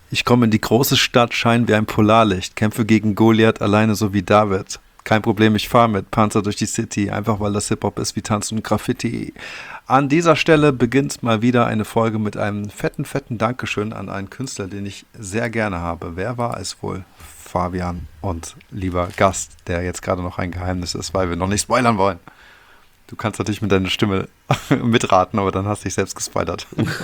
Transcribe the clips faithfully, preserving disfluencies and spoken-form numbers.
Ich komme in die große Stadt, scheine wie ein Polarlicht, kämpfe gegen Goliath alleine so wie David. Kein Problem, ich fahre mit Panzer durch die City, einfach weil das Hip-Hop ist wie Tanzen und Graffiti. An dieser Stelle beginnt mal wieder eine Folge mit einem fetten, fetten Dankeschön an einen Künstler, den ich sehr gerne habe. Wer war es wohl? Fabian und lieber Gast, der jetzt gerade noch ein Geheimnis ist, weil wir noch nicht spoilern wollen. Du kannst natürlich mit deiner Stimme mitraten, aber dann hast du dich selbst gespoilert.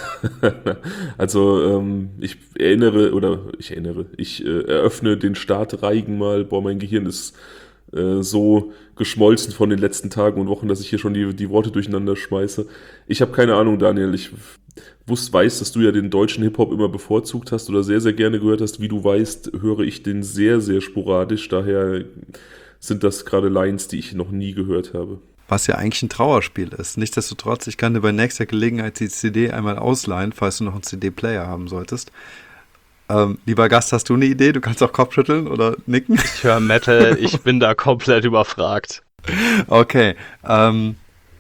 Also ähm, ich erinnere, oder ich erinnere, ich äh, eröffne den Startreigen mal. Boah, mein Gehirn ist äh, so geschmolzen von den letzten Tagen und Wochen, dass ich hier schon die, die Worte durcheinander schmeiße. Ich habe keine Ahnung, Daniel. Ich wusste, weiß, dass du ja den deutschen Hip-Hop immer bevorzugt hast oder sehr, sehr gerne gehört hast. Wie du weißt, höre ich den sehr, sehr sporadisch. Daher sind das gerade Lines, die ich noch nie gehört habe. Was ja eigentlich ein Trauerspiel ist. Nichtsdestotrotz, ich kann dir bei nächster Gelegenheit die C D einmal ausleihen, falls du noch einen C D-Player haben solltest. Ähm, lieber Gast, hast du eine Idee? Du kannst auch Kopfschütteln oder nicken. Ich höre Metal, ich bin da komplett überfragt. Okay, ähm,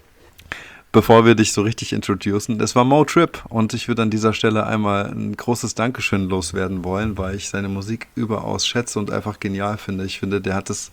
bevor wir dich so richtig introducen, das war Mo Trip und ich würde an dieser Stelle einmal ein großes Dankeschön loswerden wollen, weil ich seine Musik überaus schätze und einfach genial finde. Ich finde, der hat es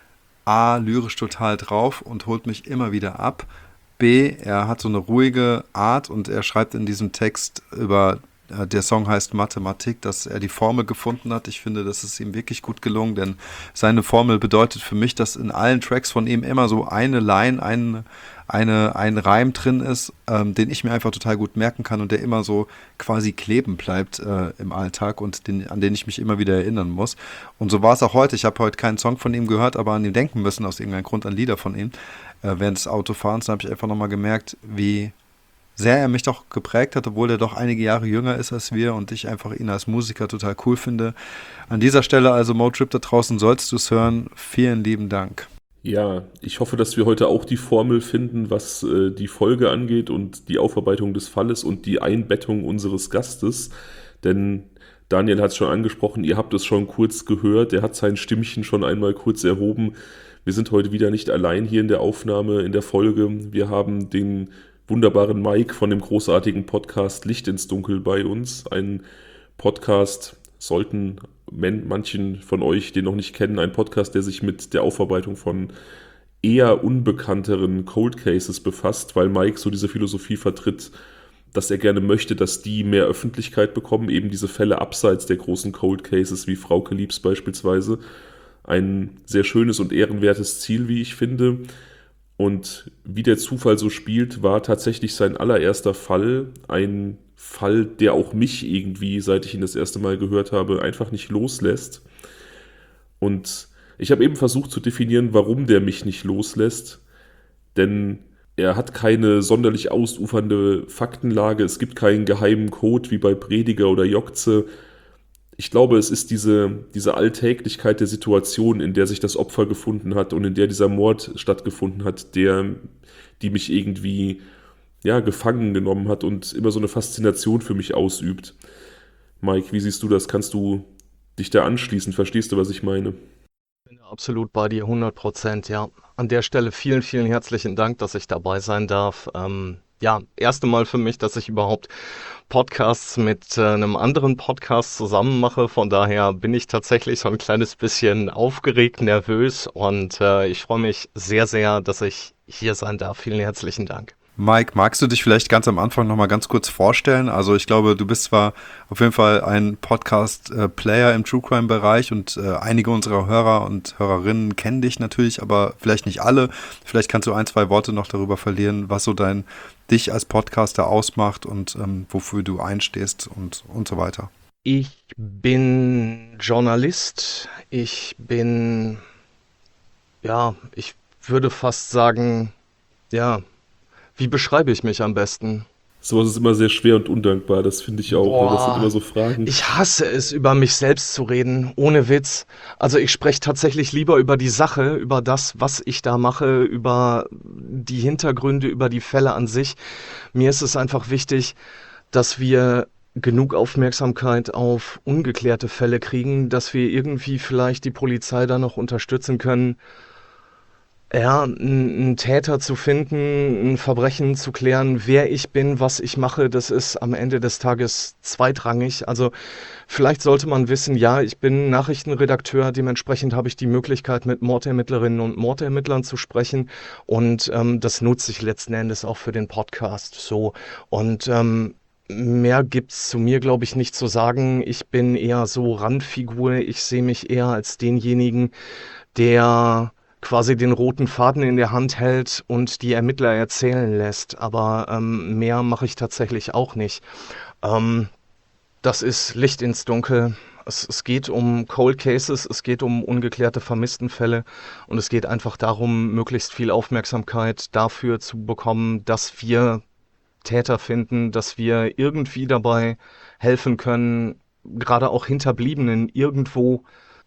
A, lyrisch total drauf und holt mich immer wieder ab. B, er hat so eine ruhige Art und er schreibt in diesem Text über, äh, der Song heißt Mathematik, dass er die Formel gefunden hat. Ich finde, das ist ihm wirklich gut gelungen, denn seine Formel bedeutet für mich, dass in allen Tracks von ihm immer so eine Line, ein, eine, ein Reim drin ist, ähm, den ich mir einfach total gut merken kann und der immer so quasi kleben bleibt äh, im Alltag und den, an den ich mich immer wieder erinnern muss. Und so war es auch heute. Ich habe heute keinen Song von ihm gehört, aber an ihn denken müssen, aus irgendeinem Grund, an Lieder von ihm. Äh, während des Autofahrens, da habe ich einfach nochmal gemerkt, wie sehr er mich doch geprägt hat, obwohl er doch einige Jahre jünger ist als wir und ich einfach ihn als Musiker total cool finde. An dieser Stelle also, Mo Trip da draußen, sollst du es hören. Vielen lieben Dank. Ja, ich hoffe, dass wir heute auch die Formel finden, was äh, die Folge angeht und die Aufarbeitung des Falles und die Einbettung unseres Gastes. Denn Daniel hat es schon angesprochen, ihr habt es schon kurz gehört, er hat sein Stimmchen schon einmal kurz erhoben. Wir sind heute wieder nicht allein hier in der Aufnahme, in der Folge. Wir haben den wunderbaren Mike von dem großartigen Podcast Licht ins Dunkel bei uns. Ein Podcast, sollten manchen von euch den noch nicht kennen, ein Podcast, der sich mit der Aufarbeitung von eher unbekannteren Cold Cases befasst, weil Mike so diese Philosophie vertritt, dass er gerne möchte, dass die mehr Öffentlichkeit bekommen, eben diese Fälle abseits der großen Cold Cases, wie Frauke Liebs beispielsweise. Ein sehr schönes und ehrenwertes Ziel, wie ich finde. Und wie der Zufall so spielt, war tatsächlich sein allererster Fall ein Fall, der auch mich irgendwie, seit ich ihn das erste Mal gehört habe, einfach nicht loslässt. Und ich habe eben versucht zu definieren, warum der mich nicht loslässt. Denn er hat keine sonderlich ausufernde Faktenlage, es gibt keinen geheimen Code wie bei Prediger oder Jokze. Ich glaube, es ist diese, diese Alltäglichkeit der Situation, in der sich das Opfer gefunden hat und in der dieser Mord stattgefunden hat, der, die mich irgendwie ja, gefangen genommen hat und immer so eine Faszination für mich ausübt. Mike, wie siehst du das? Kannst du dich da anschließen? Verstehst du, was ich meine? Ich bin absolut bei dir, hundert Prozent, ja. An der Stelle vielen, vielen herzlichen Dank, dass ich dabei sein darf. Ähm, ja, erste Mal für mich, dass ich überhaupt Podcasts mit äh, einem anderen Podcast zusammen mache. Von daher bin ich tatsächlich so ein kleines bisschen aufgeregt, nervös und äh, ich freue mich sehr, sehr, dass ich hier sein darf. Vielen herzlichen Dank. Mike, magst du dich vielleicht ganz am Anfang nochmal ganz kurz vorstellen? Also ich glaube, du bist zwar auf jeden Fall ein Podcast-Player im True-Crime-Bereich und äh, einige unserer Hörer und Hörerinnen kennen dich natürlich, aber vielleicht nicht alle. Vielleicht kannst du ein, zwei Worte noch darüber verlieren, was so dein dich als Podcaster ausmacht und ähm, wofür du einstehst und, und so weiter. Ich bin Journalist. Ich bin, ja, ich würde fast sagen, ja, wie beschreibe ich mich am besten? Sowas ist immer sehr schwer und undankbar, das finde ich auch. Boah, das sind immer so Fragen. Ich hasse es, über mich selbst zu reden, ohne Witz. Also ich spreche tatsächlich lieber über die Sache, über das, was ich da mache, über die Hintergründe, über die Fälle an sich. Mir ist es einfach wichtig, dass wir genug Aufmerksamkeit auf ungeklärte Fälle kriegen, dass wir irgendwie vielleicht die Polizei da noch unterstützen können. Ja, einen Täter zu finden, ein Verbrechen zu klären, wer ich bin, was ich mache, das ist am Ende des Tages zweitrangig. Also vielleicht sollte man wissen, ja, ich bin Nachrichtenredakteur, dementsprechend habe ich die Möglichkeit, mit Mordermittlerinnen und Mordermittlern zu sprechen und ähm, das nutze ich letzten Endes auch für den Podcast so. Und ähm, mehr gibt's zu mir, glaube ich, nicht zu sagen. Ich bin eher so Randfigur, ich sehe mich eher als denjenigen, der quasi den roten Faden in der Hand hält und die Ermittler erzählen lässt. Aber ähm, mehr mache ich tatsächlich auch nicht. Ähm, das ist Licht ins Dunkel. Es, es geht um Cold Cases, es geht um ungeklärte Vermisstenfälle und es geht einfach darum, möglichst viel Aufmerksamkeit dafür zu bekommen, dass wir Täter finden, dass wir irgendwie dabei helfen können, gerade auch Hinterbliebenen irgendwo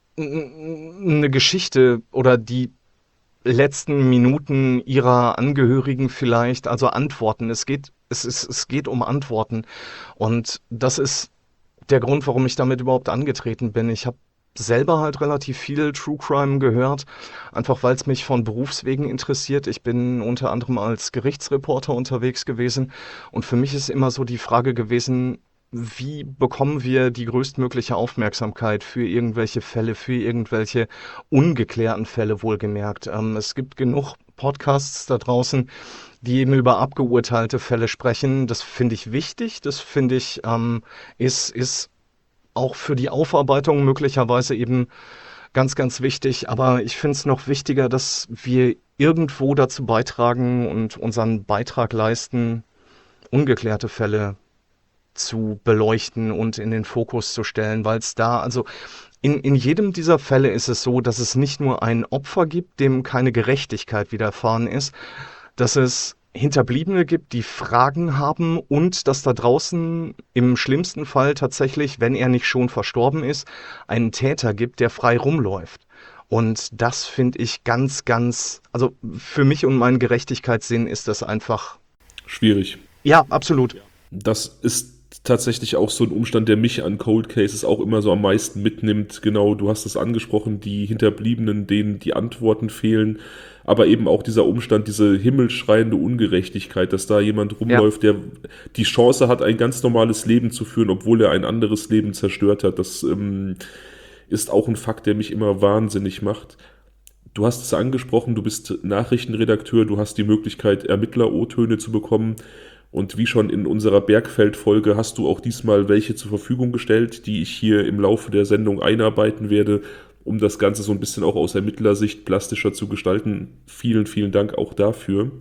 eine Geschichte oder die letzten Minuten ihrer Angehörigen vielleicht, also Antworten. Es geht, es ist, es geht um Antworten. Und das ist der Grund, warum ich damit überhaupt angetreten bin. Ich habe selber halt relativ viel True Crime gehört, einfach weil es mich von Berufswegen interessiert. Ich bin unter anderem als Gerichtsreporter unterwegs gewesen und für mich ist immer so die Frage gewesen, wie bekommen wir die größtmögliche Aufmerksamkeit für irgendwelche Fälle, für irgendwelche ungeklärten Fälle wohlgemerkt. Ähm, es gibt genug Podcasts da draußen, die eben über abgeurteilte Fälle sprechen. Das finde ich wichtig, das finde ich ähm, ist, ist auch für die Aufarbeitung möglicherweise eben ganz, ganz wichtig. Aber ich finde es noch wichtiger, dass wir irgendwo dazu beitragen und unseren Beitrag leisten, ungeklärte Fälle zu beleuchten und in den Fokus zu stellen, weil es da, also in, in jedem dieser Fälle ist es so, dass es nicht nur ein Opfer gibt, dem keine Gerechtigkeit widerfahren ist, dass es Hinterbliebene gibt, die Fragen haben und dass da draußen im schlimmsten Fall tatsächlich, wenn er nicht schon verstorben ist, einen Täter gibt, der frei rumläuft. Und das finde ich ganz, ganz, also für mich und meinen Gerechtigkeitssinn ist das einfach. Schwierig. Ja, absolut. Das ist tatsächlich auch so ein Umstand, der mich an Cold Cases auch immer so am meisten mitnimmt. Genau, du hast es angesprochen, die Hinterbliebenen, denen die Antworten fehlen, aber eben auch dieser Umstand, diese himmelschreiende Ungerechtigkeit, dass da jemand rumläuft, ja, der die Chance hat, ein ganz normales Leben zu führen, obwohl er ein anderes Leben zerstört hat. Das ähm, ist auch ein Fakt, der mich immer wahnsinnig macht. Du hast es angesprochen, du bist Nachrichtenredakteur, du hast die Möglichkeit, Ermittler-O-Töne zu bekommen. Und wie schon in unserer Bergfeld-Folge hast du auch diesmal welche zur Verfügung gestellt, die ich hier im Laufe der Sendung einarbeiten werde, um das Ganze so ein bisschen auch aus Ermittlersicht plastischer zu gestalten. Vielen, vielen Dank auch dafür.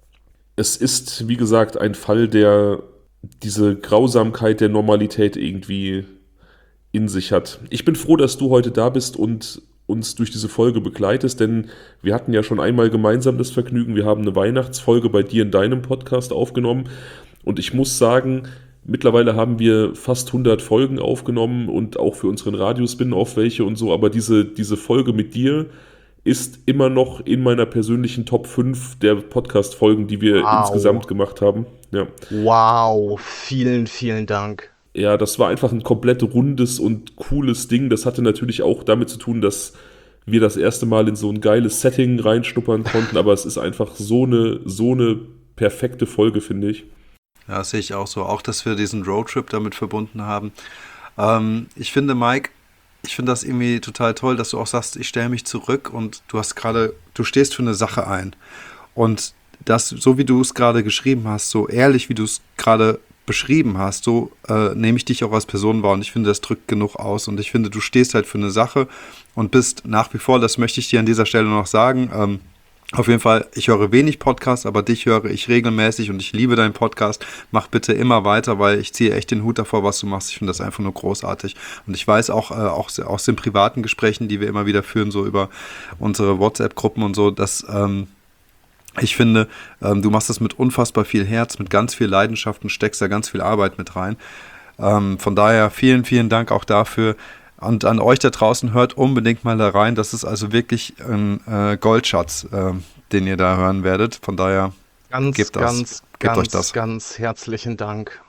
Es ist, wie gesagt, ein Fall, der diese Grausamkeit der Normalität irgendwie in sich hat. Ich bin froh, dass du heute da bist und uns durch diese Folge begleitest, denn wir hatten ja schon einmal gemeinsam das Vergnügen, wir haben eine Weihnachtsfolge bei dir in deinem Podcast aufgenommen und ich muss sagen, mittlerweile haben wir fast hundert Folgen aufgenommen und auch für unseren Radio-Spin-Off welche und so, aber diese, diese Folge mit dir ist immer noch in meiner persönlichen Top fünf der Podcast-Folgen, die wir Wow. insgesamt gemacht haben. Ja. Wow, vielen, vielen Dank. Ja, das war einfach ein komplett rundes und cooles Ding. Das hatte natürlich auch damit zu tun, dass wir das erste Mal in so ein geiles Setting reinschnuppern konnten, aber es ist einfach so eine, so eine perfekte Folge, finde ich. Ja, das sehe ich auch so. Auch, dass wir diesen Roadtrip damit verbunden haben. Ähm, ich finde, Mike, ich finde das irgendwie total toll, dass du auch sagst, ich stelle mich zurück und du hast gerade, du stehst für eine Sache ein. Und das, so wie du es gerade geschrieben hast, so ehrlich, wie du es gerade beschrieben hast, so äh, nehme ich dich auch als Person wahr und ich finde, das drückt genug aus und ich finde, du stehst halt für eine Sache und bist nach wie vor, das möchte ich dir an dieser Stelle noch sagen, ähm, auf jeden Fall, ich höre wenig Podcasts, aber dich höre ich regelmäßig und ich liebe deinen Podcast. Mach bitte immer weiter, weil ich ziehe echt den Hut davor, was du machst. Ich finde das einfach nur großartig. Und ich weiß auch, äh, auch aus den privaten Gesprächen, die wir immer wieder führen, so über unsere WhatsApp-Gruppen und so, dass ähm, ich finde, ähm, du machst das mit unfassbar viel Herz, mit ganz viel Leidenschaft und steckst da ganz viel Arbeit mit rein. Ähm, von daher vielen, vielen Dank auch dafür. Und an euch da draußen, hört unbedingt mal da rein. Das ist also wirklich ein äh, Goldschatz, äh, den ihr da hören werdet. Von daher ganz, gebt das, ganz, gebt ganz, euch das. ganz herzlichen Dank.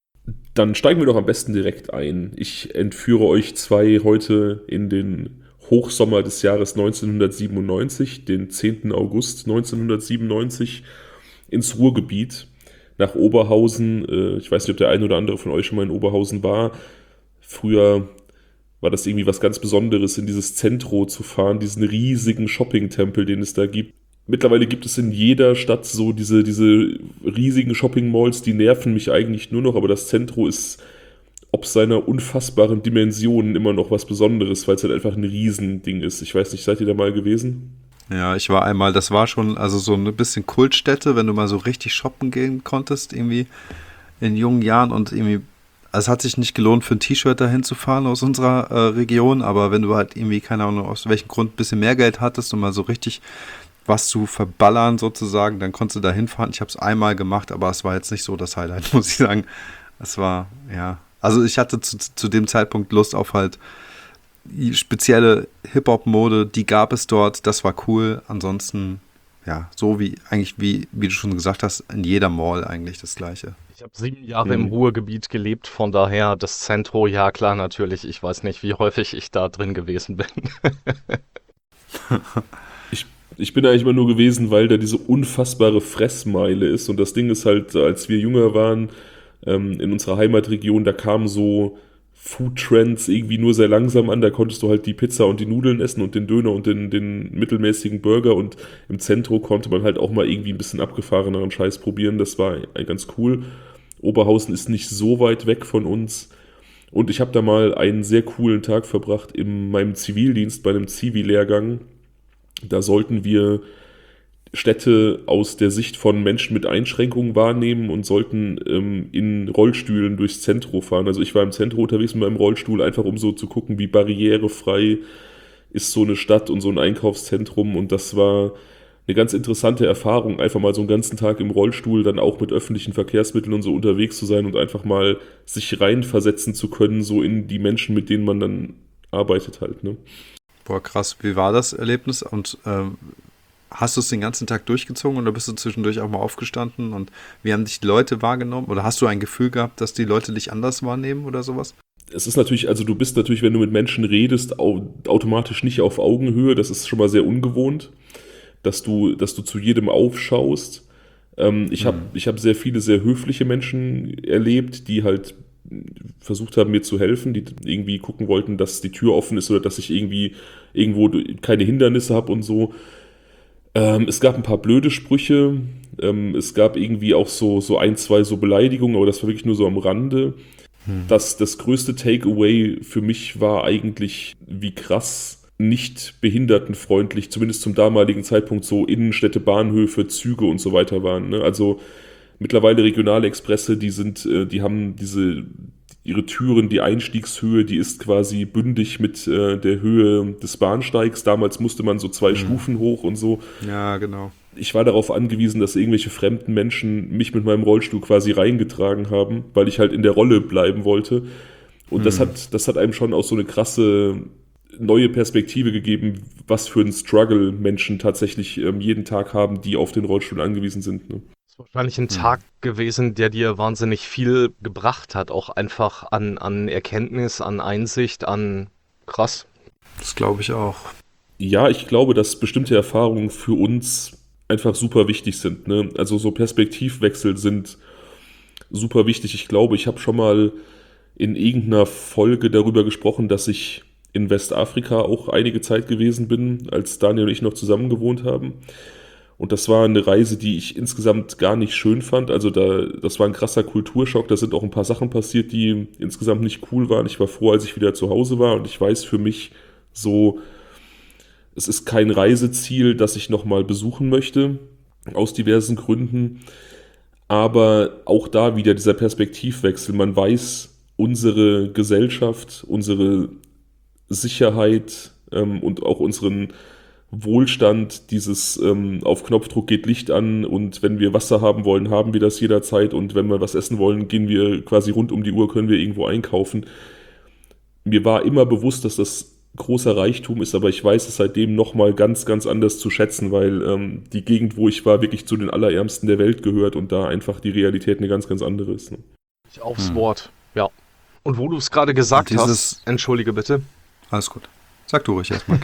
Dann steigen wir doch am besten direkt ein. Ich entführe euch zwei heute in den Hochsommer des Jahres neunzehnhundertsiebenundneunzig, den zehnten August neunzehnhundertsiebenundneunzig, ins Ruhrgebiet, nach Oberhausen. Äh, ich weiß nicht, ob der ein oder andere von euch schon mal in Oberhausen war. Früher war das irgendwie was ganz Besonderes, in dieses Zentro zu fahren, diesen riesigen Shopping-Tempel, den es da gibt. Mittlerweile gibt es in jeder Stadt so diese, diese riesigen Shopping-Malls, die nerven mich eigentlich nur noch, aber das Zentro ist ob seiner unfassbaren Dimensionen immer noch was Besonderes, weil es halt einfach ein Riesending ist. Ich weiß nicht, seid ihr da mal gewesen? Ja, ich war einmal, das war schon also so ein bisschen Kultstätte, wenn du mal so richtig shoppen gehen konntest, irgendwie in jungen Jahren und irgendwie, also es hat sich nicht gelohnt, für ein T-Shirt dahin zu fahren aus unserer äh, Region, aber wenn du halt irgendwie, keine Ahnung, aus welchem Grund ein bisschen mehr Geld hattest und mal so richtig was zu verballern sozusagen, dann konntest du da hinfahren. Ich habe es einmal gemacht, aber es war jetzt nicht so das Highlight, muss ich sagen. Es war, ja, also ich hatte zu, zu dem Zeitpunkt Lust auf halt spezielle Hip-Hop-Mode, die gab es dort, das war cool. Ansonsten, ja, so wie eigentlich, wie, wie du schon gesagt hast, in jeder Mall eigentlich das Gleiche. Ich habe sieben Jahre Mhm. im Ruhrgebiet gelebt, von daher das Zentro, ja klar, natürlich. Ich weiß nicht, wie häufig ich da drin gewesen bin. Ich, ich bin eigentlich immer nur gewesen, weil da diese unfassbare Fressmeile ist. Und das Ding ist halt, als wir jünger waren, ähm, in unserer Heimatregion, da kamen so Foodtrends irgendwie nur sehr langsam an. Da konntest du halt die Pizza und die Nudeln essen und den Döner und den, den mittelmäßigen Burger. Und im Zentrum konnte man halt auch mal irgendwie ein bisschen abgefahreneren Scheiß probieren. Das war äh, ganz cool. Oberhausen ist nicht so weit weg von uns. Und ich habe da mal einen sehr coolen Tag verbracht in meinem Zivildienst bei einem Zivi-Lehrgang. Da sollten wir Städte aus der Sicht von Menschen mit Einschränkungen wahrnehmen und sollten ähm, in Rollstühlen durchs Zentrum fahren. Also ich war im Zentrum unterwegs mit meinem Rollstuhl, einfach um so zu gucken, wie barrierefrei ist so eine Stadt und so ein Einkaufszentrum. Und das war eine ganz interessante Erfahrung, einfach mal so einen ganzen Tag im Rollstuhl, dann auch mit öffentlichen Verkehrsmitteln und so unterwegs zu sein und einfach mal sich reinversetzen zu können, so in die Menschen, mit denen man dann arbeitet halt, ne? Boah, krass, wie war das Erlebnis? Und ähm, hast du es den ganzen Tag durchgezogen oder bist du zwischendurch auch mal aufgestanden? Und wie haben dich die Leute wahrgenommen? Oder hast du ein Gefühl gehabt, dass die Leute dich anders wahrnehmen oder sowas? Es ist natürlich, also du bist natürlich, wenn du mit Menschen redest, au- automatisch nicht auf Augenhöhe. Das ist schon mal sehr ungewohnt, dass du, dass du zu jedem aufschaust. Ähm, ich habe ich hab sehr viele sehr höfliche Menschen erlebt, die halt versucht haben, mir zu helfen, die irgendwie gucken wollten, dass die Tür offen ist oder dass ich irgendwie irgendwo keine Hindernisse habe und so. Ähm, es gab ein paar blöde Sprüche, ähm, es gab irgendwie auch so, so ein, zwei so Beleidigungen, aber das war wirklich nur so am Rande. Hm. Das, das größte Takeaway für mich war eigentlich, wie krass nicht behindertenfreundlich, zumindest zum damaligen Zeitpunkt, so Innenstädte, Bahnhöfe, Züge und so weiter waren. Ne? Also mittlerweile regionale Expresse, die sind, äh, die haben diese, ihre Türen, die Einstiegshöhe, die ist quasi bündig mit äh, der Höhe des Bahnsteigs. Damals musste man so zwei Mhm. Stufen hoch und so. Ja, genau. Ich war darauf angewiesen, dass irgendwelche fremden Menschen mich mit meinem Rollstuhl quasi reingetragen haben, weil ich halt in der Rolle bleiben wollte. Und das Mhm. hat, das hat einem schon auch so eine krasse neue Perspektive gegeben, was für ein Struggle Menschen tatsächlich ähm, jeden Tag haben, die auf den Rollstuhl angewiesen sind. Ne? Das ist wahrscheinlich ein Hm. Tag gewesen, der dir wahnsinnig viel gebracht hat, auch einfach an, an Erkenntnis, an Einsicht, an krass. Das glaube ich auch. Ja, ich glaube, dass bestimmte Erfahrungen für uns einfach super wichtig sind. Ne? Also so Perspektivwechsel sind super wichtig. Ich glaube, ich habe schon mal in irgendeiner Folge darüber gesprochen, dass ich in Westafrika auch einige Zeit gewesen bin, als Daniel und ich noch zusammen gewohnt haben. Und das war eine Reise, die ich insgesamt gar nicht schön fand. Also da, das war ein krasser Kulturschock. Da sind auch ein paar Sachen passiert, die insgesamt nicht cool waren. Ich war froh, als ich wieder zu Hause war. Und ich weiß für mich so, es ist kein Reiseziel, das ich nochmal besuchen möchte, aus diversen Gründen. Aber auch da wieder dieser Perspektivwechsel. Man weiß, unsere Gesellschaft, unsere Sicherheit ähm, und auch unseren Wohlstand, dieses ähm, auf Knopfdruck geht Licht an und wenn wir Wasser haben wollen, haben wir das jederzeit und wenn wir was essen wollen, gehen wir quasi rund um die Uhr, können wir irgendwo einkaufen. Mir war immer bewusst, dass das großer Reichtum ist, aber ich weiß es seitdem nochmal ganz, ganz anders zu schätzen, weil ähm, die Gegend, wo ich war, wirklich zu den Allerärmsten der Welt gehört und da einfach die Realität eine ganz, ganz andere ist. Ne? Aufs Hm. Wort, ja. Und wo du es gerade gesagt Und dieses- hast, entschuldige bitte. Alles gut. Sag du ruhig erstmal.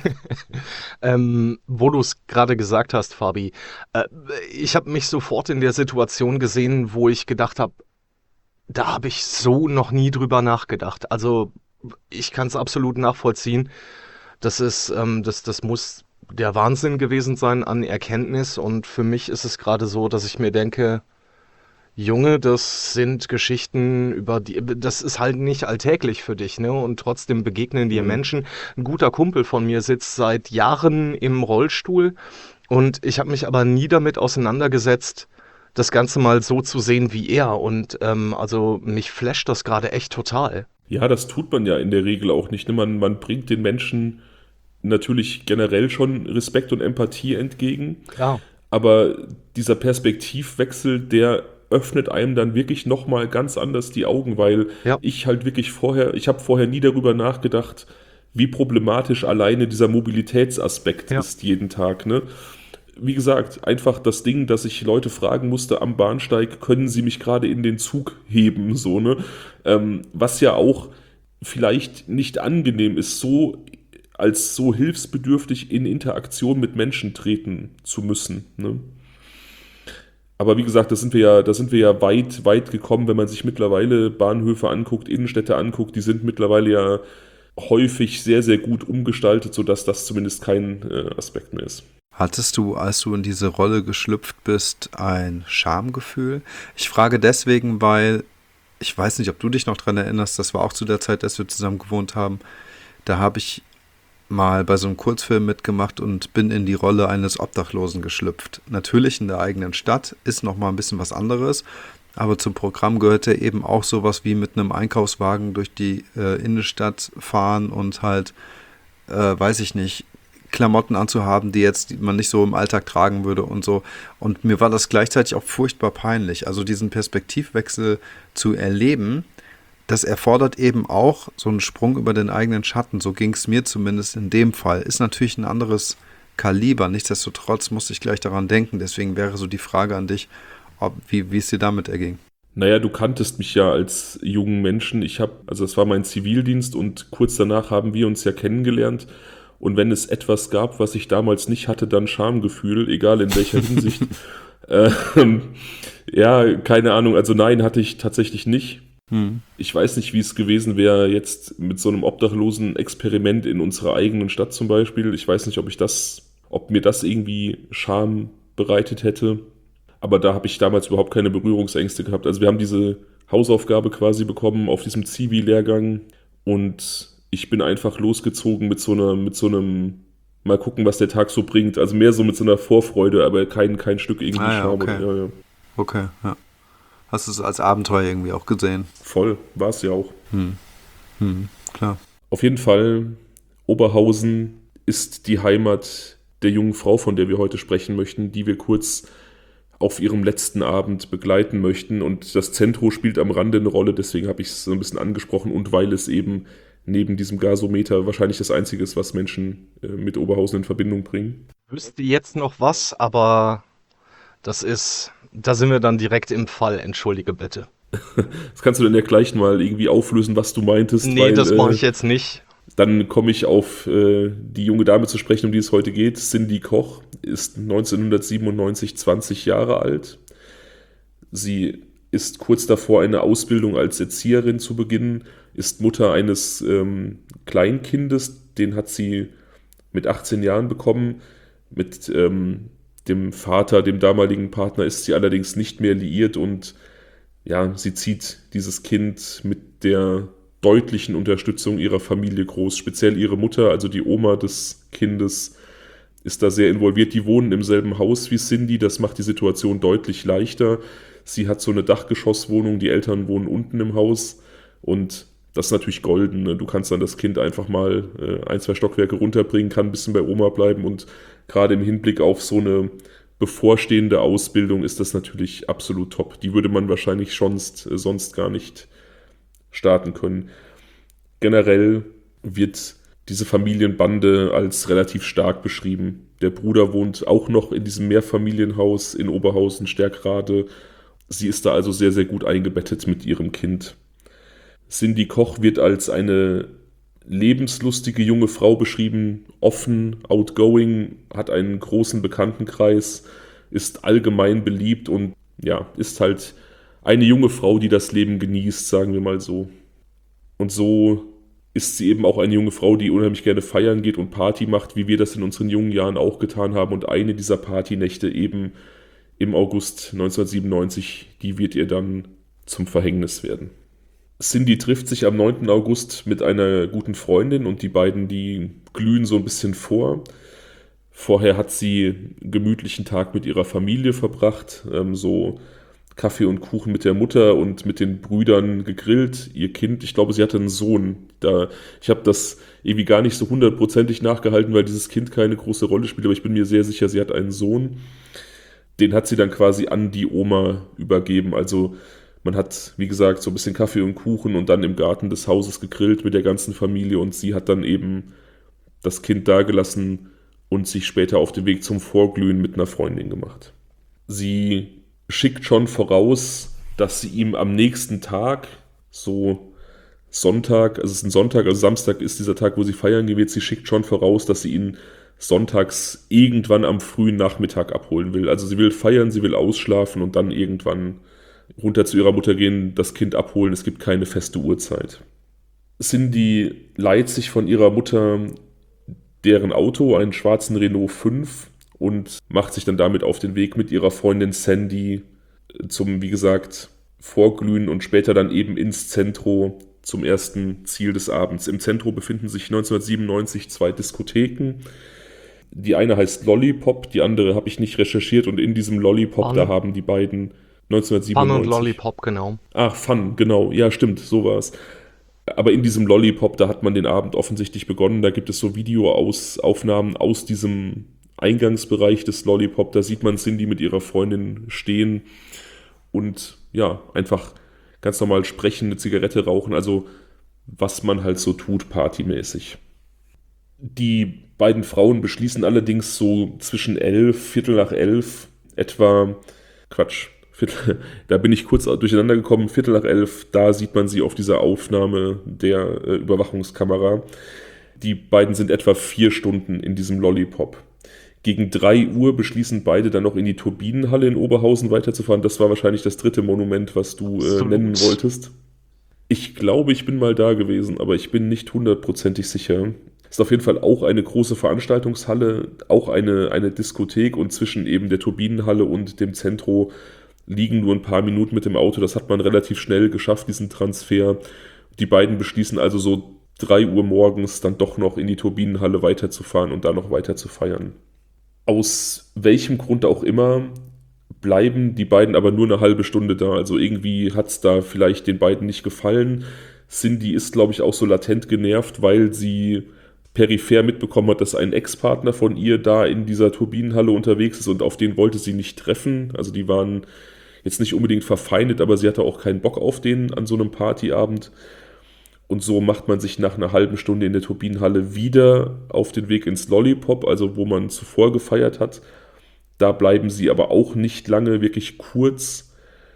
Ähm, wo du es gerade gesagt hast, Fabi, äh, ich habe mich sofort in der Situation gesehen, wo ich gedacht habe, da habe ich so noch nie drüber nachgedacht. Also ich kann es absolut nachvollziehen. Das ist, ähm, das, das muss der Wahnsinn gewesen sein an Erkenntnis. Und für mich ist es gerade so, dass ich mir denke, Junge, das sind Geschichten über die, das ist halt nicht alltäglich für dich, ne? Und trotzdem begegnen dir Mhm. Menschen. Ein guter Kumpel von mir sitzt seit Jahren im Rollstuhl und ich habe mich aber nie damit auseinandergesetzt, das Ganze mal so zu sehen wie er. Und ähm, also mich flasht das gerade echt total. Ja, das tut man ja in der Regel auch nicht. Ne? Man, man bringt den Menschen natürlich generell schon Respekt und Empathie entgegen, Klar. aber dieser Perspektivwechsel, der öffnet einem dann wirklich nochmal ganz anders die Augen, weil Ja. ich halt wirklich vorher, ich habe vorher nie darüber nachgedacht, wie problematisch alleine dieser Mobilitätsaspekt Ja. ist jeden Tag. Ne? Wie gesagt, einfach das Ding, dass ich Leute fragen musste am Bahnsteig, können sie mich gerade in den Zug heben, so, ne? Ähm, was ja auch vielleicht nicht angenehm ist, so als so hilfsbedürftig in Interaktion mit Menschen treten zu müssen, ne? Aber wie gesagt, da sind wir ja, da sind wir ja weit, weit gekommen, wenn man sich mittlerweile Bahnhöfe anguckt, Innenstädte anguckt, die sind mittlerweile ja häufig sehr, sehr gut umgestaltet, sodass das zumindest kein äh, Aspekt mehr ist. Hattest du, als du in diese Rolle geschlüpft bist, ein Schamgefühl? Ich frage deswegen, weil ich weiß nicht, ob du dich noch dran erinnerst, das war auch zu der Zeit, dass wir zusammen gewohnt haben. Da habe ich mal bei so einem Kurzfilm mitgemacht und bin in die Rolle eines Obdachlosen geschlüpft. Natürlich in der eigenen Stadt, ist nochmal ein bisschen was anderes, aber zum Programm gehörte eben auch sowas wie mit einem Einkaufswagen durch die äh, Innenstadt fahren und halt, äh, weiß ich nicht, Klamotten anzuhaben, die jetzt die man nicht so im Alltag tragen würde und so. Und mir war das gleichzeitig auch furchtbar peinlich. Also diesen Perspektivwechsel zu erleben, das erfordert eben auch so einen Sprung über den eigenen Schatten. So ging es mir zumindest in dem Fall. Ist natürlich ein anderes Kaliber. Nichtsdestotrotz musste ich gleich daran denken. Deswegen wäre so die Frage an dich, ob, wie, wie es dir damit erging. Naja, du kanntest mich ja als jungen Menschen. Ich habe, also es war mein Zivildienst und kurz danach haben wir uns ja kennengelernt. Und wenn es etwas gab, was ich damals nicht hatte, dann Schamgefühl, egal in welcher Hinsicht. ähm, ja, keine Ahnung. Also nein, hatte ich tatsächlich nicht. Hm. Ich weiß nicht, wie es gewesen wäre jetzt mit so einem obdachlosen Experiment in unserer eigenen Stadt zum Beispiel. Ich weiß nicht, ob ich das, ob mir das irgendwie Scham bereitet hätte. Aber da habe ich damals überhaupt keine Berührungsängste gehabt. Also wir haben diese Hausaufgabe quasi bekommen auf diesem Zivi-Lehrgang und ich bin einfach losgezogen mit so einer, mit so einem, mal gucken, was der Tag so bringt. Also mehr so mit so einer Vorfreude, aber kein, kein Stück irgendwie Ah ja, Scham. okay. Ja, ja. Okay, ja. Hast du es als Abenteuer irgendwie auch gesehen? Voll, war es ja auch. Hm. Hm, klar. Auf jeden Fall, Oberhausen ist die Heimat der jungen Frau, von der wir heute sprechen möchten, die wir kurz auf ihrem letzten Abend begleiten möchten. Und das Zentrum spielt am Rande eine Rolle, deswegen habe ich es so ein bisschen angesprochen und weil es eben neben diesem Gasometer wahrscheinlich das Einzige ist, was Menschen äh, mit Oberhausen in Verbindung bringen. Ich wüsste jetzt noch was, aber das ist, da sind wir dann direkt im Fall. Entschuldige bitte. Das kannst du dann ja gleich mal irgendwie auflösen, was du meintest. Nee, weil, das mache äh, ich jetzt nicht. Dann komme ich auf äh, die junge Dame zu sprechen, um die es heute geht. Cindy Koch ist neunzehnhundertsiebenundneunzig zwanzig Jahre alt. Sie ist kurz davor, eine Ausbildung als Erzieherin zu beginnen, ist Mutter eines ähm, Kleinkindes, den hat sie mit achtzehn Jahren bekommen. Mit ähm, dem Vater, dem damaligen Partner, ist sie allerdings nicht mehr liiert und ja, sie zieht dieses Kind mit der deutlichen Unterstützung ihrer Familie groß. Speziell ihre Mutter, also die Oma des Kindes, ist da sehr involviert. Die wohnen im selben Haus wie Cindy, das macht die Situation deutlich leichter. Sie hat so eine Dachgeschosswohnung, die Eltern wohnen unten im Haus und das ist natürlich golden. Ne? Du kannst dann das Kind einfach mal äh, ein, zwei Stockwerke runterbringen, kann ein bisschen bei Oma bleiben und gerade im Hinblick auf so eine bevorstehende Ausbildung ist das natürlich absolut top. Die würde man wahrscheinlich sonst, äh, sonst gar nicht starten können. Generell wird diese Familienbande als relativ stark beschrieben. Der Bruder wohnt auch noch in diesem Mehrfamilienhaus in Oberhausen, Stärkrade. Sie ist da also sehr, sehr gut eingebettet mit ihrem Kind. Cindy Koch wird als eine lebenslustige junge Frau beschrieben, offen, outgoing, hat einen großen Bekanntenkreis, ist allgemein beliebt und ja, ist halt eine junge Frau, die das Leben genießt, sagen wir mal so. Und so ist sie eben auch eine junge Frau, die unheimlich gerne feiern geht und Party macht, wie wir das in unseren jungen Jahren auch getan haben. Und eine dieser Partynächte eben im August neunzehnhundertsiebenundneunzig, die wird ihr dann zum Verhängnis werden. Cindy trifft sich am neunten August mit einer guten Freundin und die beiden, die glühen so ein bisschen vor. Vorher hat sie einen gemütlichen Tag mit ihrer Familie verbracht, ähm, so Kaffee und Kuchen mit der Mutter und mit den Brüdern gegrillt. Ihr Kind, ich glaube, sie hatte einen Sohn. Da, ich habe das irgendwie gar nicht so hundertprozentig nachgehalten, weil dieses Kind keine große Rolle spielt, aber ich bin mir sehr sicher, sie hat einen Sohn. Den hat sie dann quasi an die Oma übergeben. Also man hat, wie gesagt, so ein bisschen Kaffee und Kuchen und dann im Garten des Hauses gegrillt mit der ganzen Familie und sie hat dann eben das Kind dagelassen und sich später auf den Weg zum Vorglühen mit einer Freundin gemacht. Sie schickt schon voraus, dass sie ihm am nächsten Tag, so Sonntag, also es ist ein Sonntag, also Samstag ist dieser Tag, wo sie feiern gehen wird, sie schickt schon voraus, dass sie ihn sonntags irgendwann am frühen Nachmittag abholen will. Also sie will feiern, sie will ausschlafen und dann irgendwann runter zu ihrer Mutter gehen, das Kind abholen. Es gibt keine feste Uhrzeit. Cindy leiht sich von ihrer Mutter deren Auto, einen schwarzen Renault fünf, und macht sich dann damit auf den Weg mit ihrer Freundin Sandy zum, wie gesagt, Vorglühen und später dann eben ins Zentro zum ersten Ziel des Abends. Im Zentro befinden sich neunzehnhundertsiebenundneunzig zwei Diskotheken. Die eine heißt Lollipop, die andere habe ich nicht recherchiert und in diesem Lollipop, Fun. da haben die beiden neunzehnhundertsiebenundneunzig... Fun und Lollipop, genau. Ach, Fun, genau. Ja, stimmt, so war es. Aber in diesem Lollipop, da hat man den Abend offensichtlich begonnen. Da gibt es so Videoaufnahmen aus diesem Eingangsbereich des Lollipop. Da sieht man Cindy mit ihrer Freundin stehen und ja, einfach ganz normal sprechen, eine Zigarette rauchen. Also was man halt so tut, partymäßig. Die beiden Frauen beschließen allerdings so zwischen elf, Viertel nach elf, etwa, Quatsch, Viertel, da bin ich kurz durcheinander gekommen, Viertel nach elf, da sieht man sie auf dieser Aufnahme der äh, Überwachungskamera. Die beiden sind etwa vier Stunden in diesem Lollipop. Gegen drei Uhr beschließen beide dann noch in die Turbinenhalle in Oberhausen weiterzufahren. Das war wahrscheinlich das dritte Monument, was du äh, nennen wolltest. Ich glaube, ich bin mal da gewesen, aber ich bin nicht hundertprozentig sicher. Ist auf jeden Fall auch eine große Veranstaltungshalle, auch eine, eine Diskothek, und zwischen eben der Turbinenhalle und dem Zentro liegen nur ein paar Minuten mit dem Auto. Das hat man relativ schnell geschafft, diesen Transfer. Die beiden beschließen also so drei Uhr morgens dann doch noch in die Turbinenhalle weiterzufahren und da noch weiter zu feiern. Aus welchem Grund auch immer bleiben die beiden aber nur eine halbe Stunde da. Also irgendwie hat es da vielleicht den beiden nicht gefallen. Cindy ist, glaube ich, auch so latent genervt, weil sie peripher mitbekommen hat, dass ein Ex-Partner von ihr da in dieser Turbinenhalle unterwegs ist und auf den wollte sie nicht treffen. Also die waren jetzt nicht unbedingt verfeindet, aber sie hatte auch keinen Bock auf den an so einem Partyabend. Und so macht man sich nach einer halben Stunde in der Turbinenhalle wieder auf den Weg ins Lollipop, also wo man zuvor gefeiert hat. Da bleiben sie aber auch nicht lange, wirklich kurz.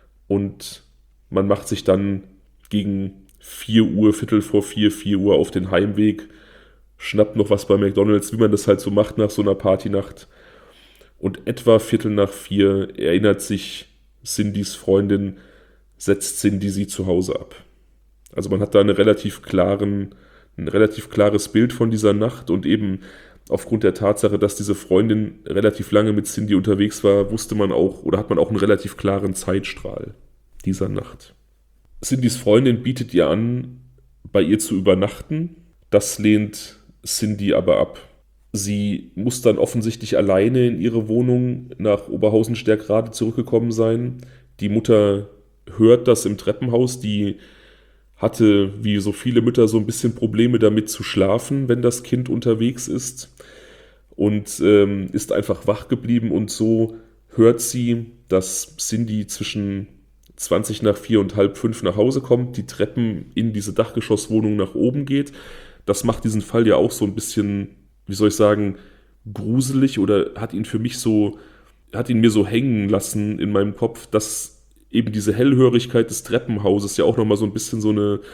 Und man macht sich dann gegen vier Uhr, Viertel vor vier, vier Uhr auf den Heimweg, schnappt noch was bei McDonald's, wie man das halt so macht nach so einer Partynacht. Und etwa Viertel nach vier erinnert sich Cindys Freundin, setzt Cindy sie zu Hause ab. Also man hat da eine relativ klaren, ein relativ klares Bild von dieser Nacht, und eben aufgrund der Tatsache, dass diese Freundin relativ lange mit Cindy unterwegs war, wusste man auch, oder hat man auch einen relativ klaren Zeitstrahl dieser Nacht. Cindys Freundin bietet ihr an, bei ihr zu übernachten. Das lehnt Cindy aber ab. Sie muss dann offensichtlich alleine in ihre Wohnung nach Oberhausen-Stärkrade zurückgekommen sein. Die Mutter hört das im Treppenhaus, die hatte, wie so viele Mütter, so ein bisschen Probleme damit zu schlafen, wenn das Kind unterwegs ist, und ähm, ist einfach wach geblieben, und so hört sie, dass Cindy zwischen zwanzig nach vier und halb fünf nach Hause kommt, die Treppen in diese Dachgeschosswohnung nach oben geht. Das macht diesen Fall ja auch so ein bisschen, wie soll ich sagen, gruselig, oder hat ihn für mich so, hat ihn mir so hängen lassen in meinem Kopf, dass eben diese Hellhörigkeit des Treppenhauses ja auch nochmal so ein bisschen so eine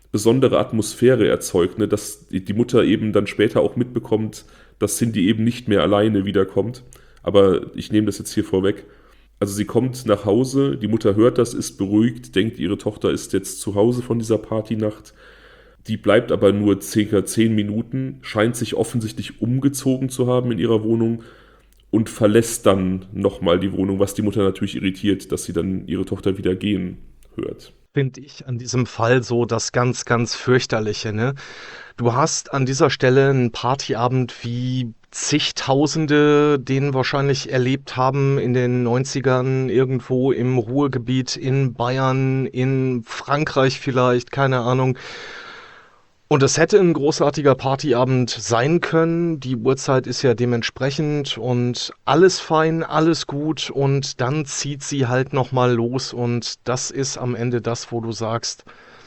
besondere Atmosphäre erzeugt, ne? Dass die Mutter eben dann später auch mitbekommt, dass Cindy eben nicht mehr alleine wiederkommt. Aber ich nehme das jetzt hier vorweg. Also sie kommt nach Hause, die Mutter hört das, ist beruhigt, denkt, ihre Tochter ist jetzt zu Hause von dieser Partynacht. Die bleibt aber nur circa zehn Minuten, scheint sich offensichtlich umgezogen zu haben in ihrer Wohnung und verlässt dann nochmal die Wohnung, was die Mutter natürlich irritiert, dass sie dann ihre Tochter wieder gehen hört. Finde ich an diesem Fall so das ganz, ganz fürchterliche, ne? Du hast an dieser Stelle einen Partyabend wie zigtausende den wahrscheinlich erlebt haben in den neunzigern irgendwo im Ruhrgebiet, in Bayern, in Frankreich vielleicht, keine Ahnung. Und es hätte ein großartiger Partyabend sein können. Die Uhrzeit ist ja dementsprechend und alles fein, alles gut. Und dann zieht sie halt nochmal los. Und das ist am Ende das, wo du sagst,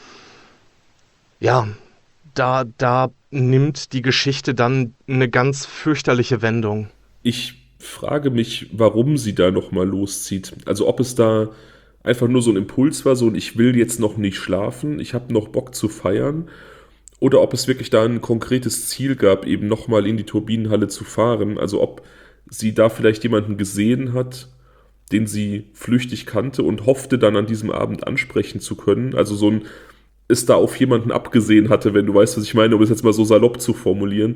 ja, da, da nimmt die Geschichte dann eine ganz fürchterliche Wendung. Ich frage mich, warum sie da nochmal loszieht. Also ob es da einfach nur so ein Impuls war, so ein ich will jetzt noch nicht schlafen, ich habe noch Bock zu feiern. Oder ob es wirklich da ein konkretes Ziel gab, eben nochmal in die Turbinenhalle zu fahren. Also ob sie da vielleicht jemanden gesehen hat, den sie flüchtig kannte und hoffte dann an diesem Abend ansprechen zu können. Also so ein, es da auf jemanden abgesehen hatte, wenn du weißt, was ich meine, um es jetzt mal so salopp zu formulieren.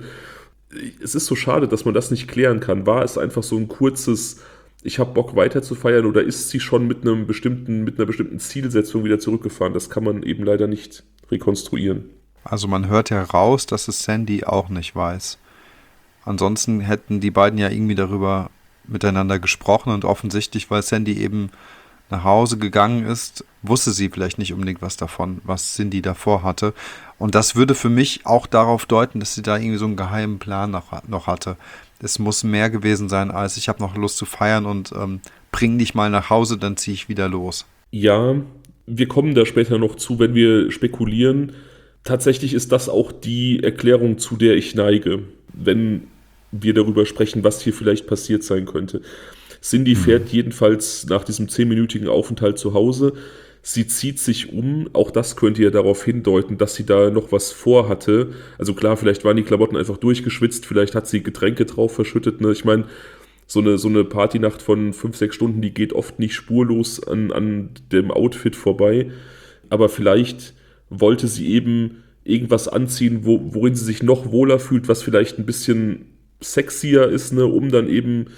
Es ist so schade, dass man das nicht klären kann. War es einfach so ein kurzes, ich habe Bock weiter zu feiern, oder ist sie schon mit einem bestimmten, mit einer bestimmten Zielsetzung wieder zurückgefahren? Das kann man eben leider nicht rekonstruieren. Also man hört ja raus, dass es Sandy auch nicht weiß. Ansonsten hätten die beiden ja irgendwie darüber miteinander gesprochen und offensichtlich, weil Sandy eben nach Hause gegangen ist, wusste sie vielleicht nicht unbedingt was davon, was Cindy davor hatte. Und das würde für mich auch darauf deuten, dass sie da irgendwie so einen geheimen Plan noch, noch hatte. Es muss mehr gewesen sein, als ich habe noch Lust zu feiern und ähm, bring dich mal nach Hause, dann ziehe ich wieder los. Ja, wir kommen da später noch zu, wenn wir spekulieren. Tatsächlich ist das auch die Erklärung, zu der ich neige, wenn wir darüber sprechen, was hier vielleicht passiert sein könnte. Cindy mhm. fährt jedenfalls nach diesem zehnminütigen Aufenthalt zu Hause. Sie zieht sich um. Auch das könnte ja darauf hindeuten, dass sie da noch was vorhatte. Also klar, vielleicht waren die Klamotten einfach durchgeschwitzt, vielleicht hat sie Getränke drauf verschüttet. Ne? Ich meine, so eine, so eine Partynacht von fünf, sechs Stunden, die geht oft nicht spurlos an, an dem Outfit vorbei. Aber vielleicht wollte sie eben irgendwas anziehen, wo, worin sie sich noch wohler fühlt, was vielleicht ein bisschen sexier ist, ne, um dann eben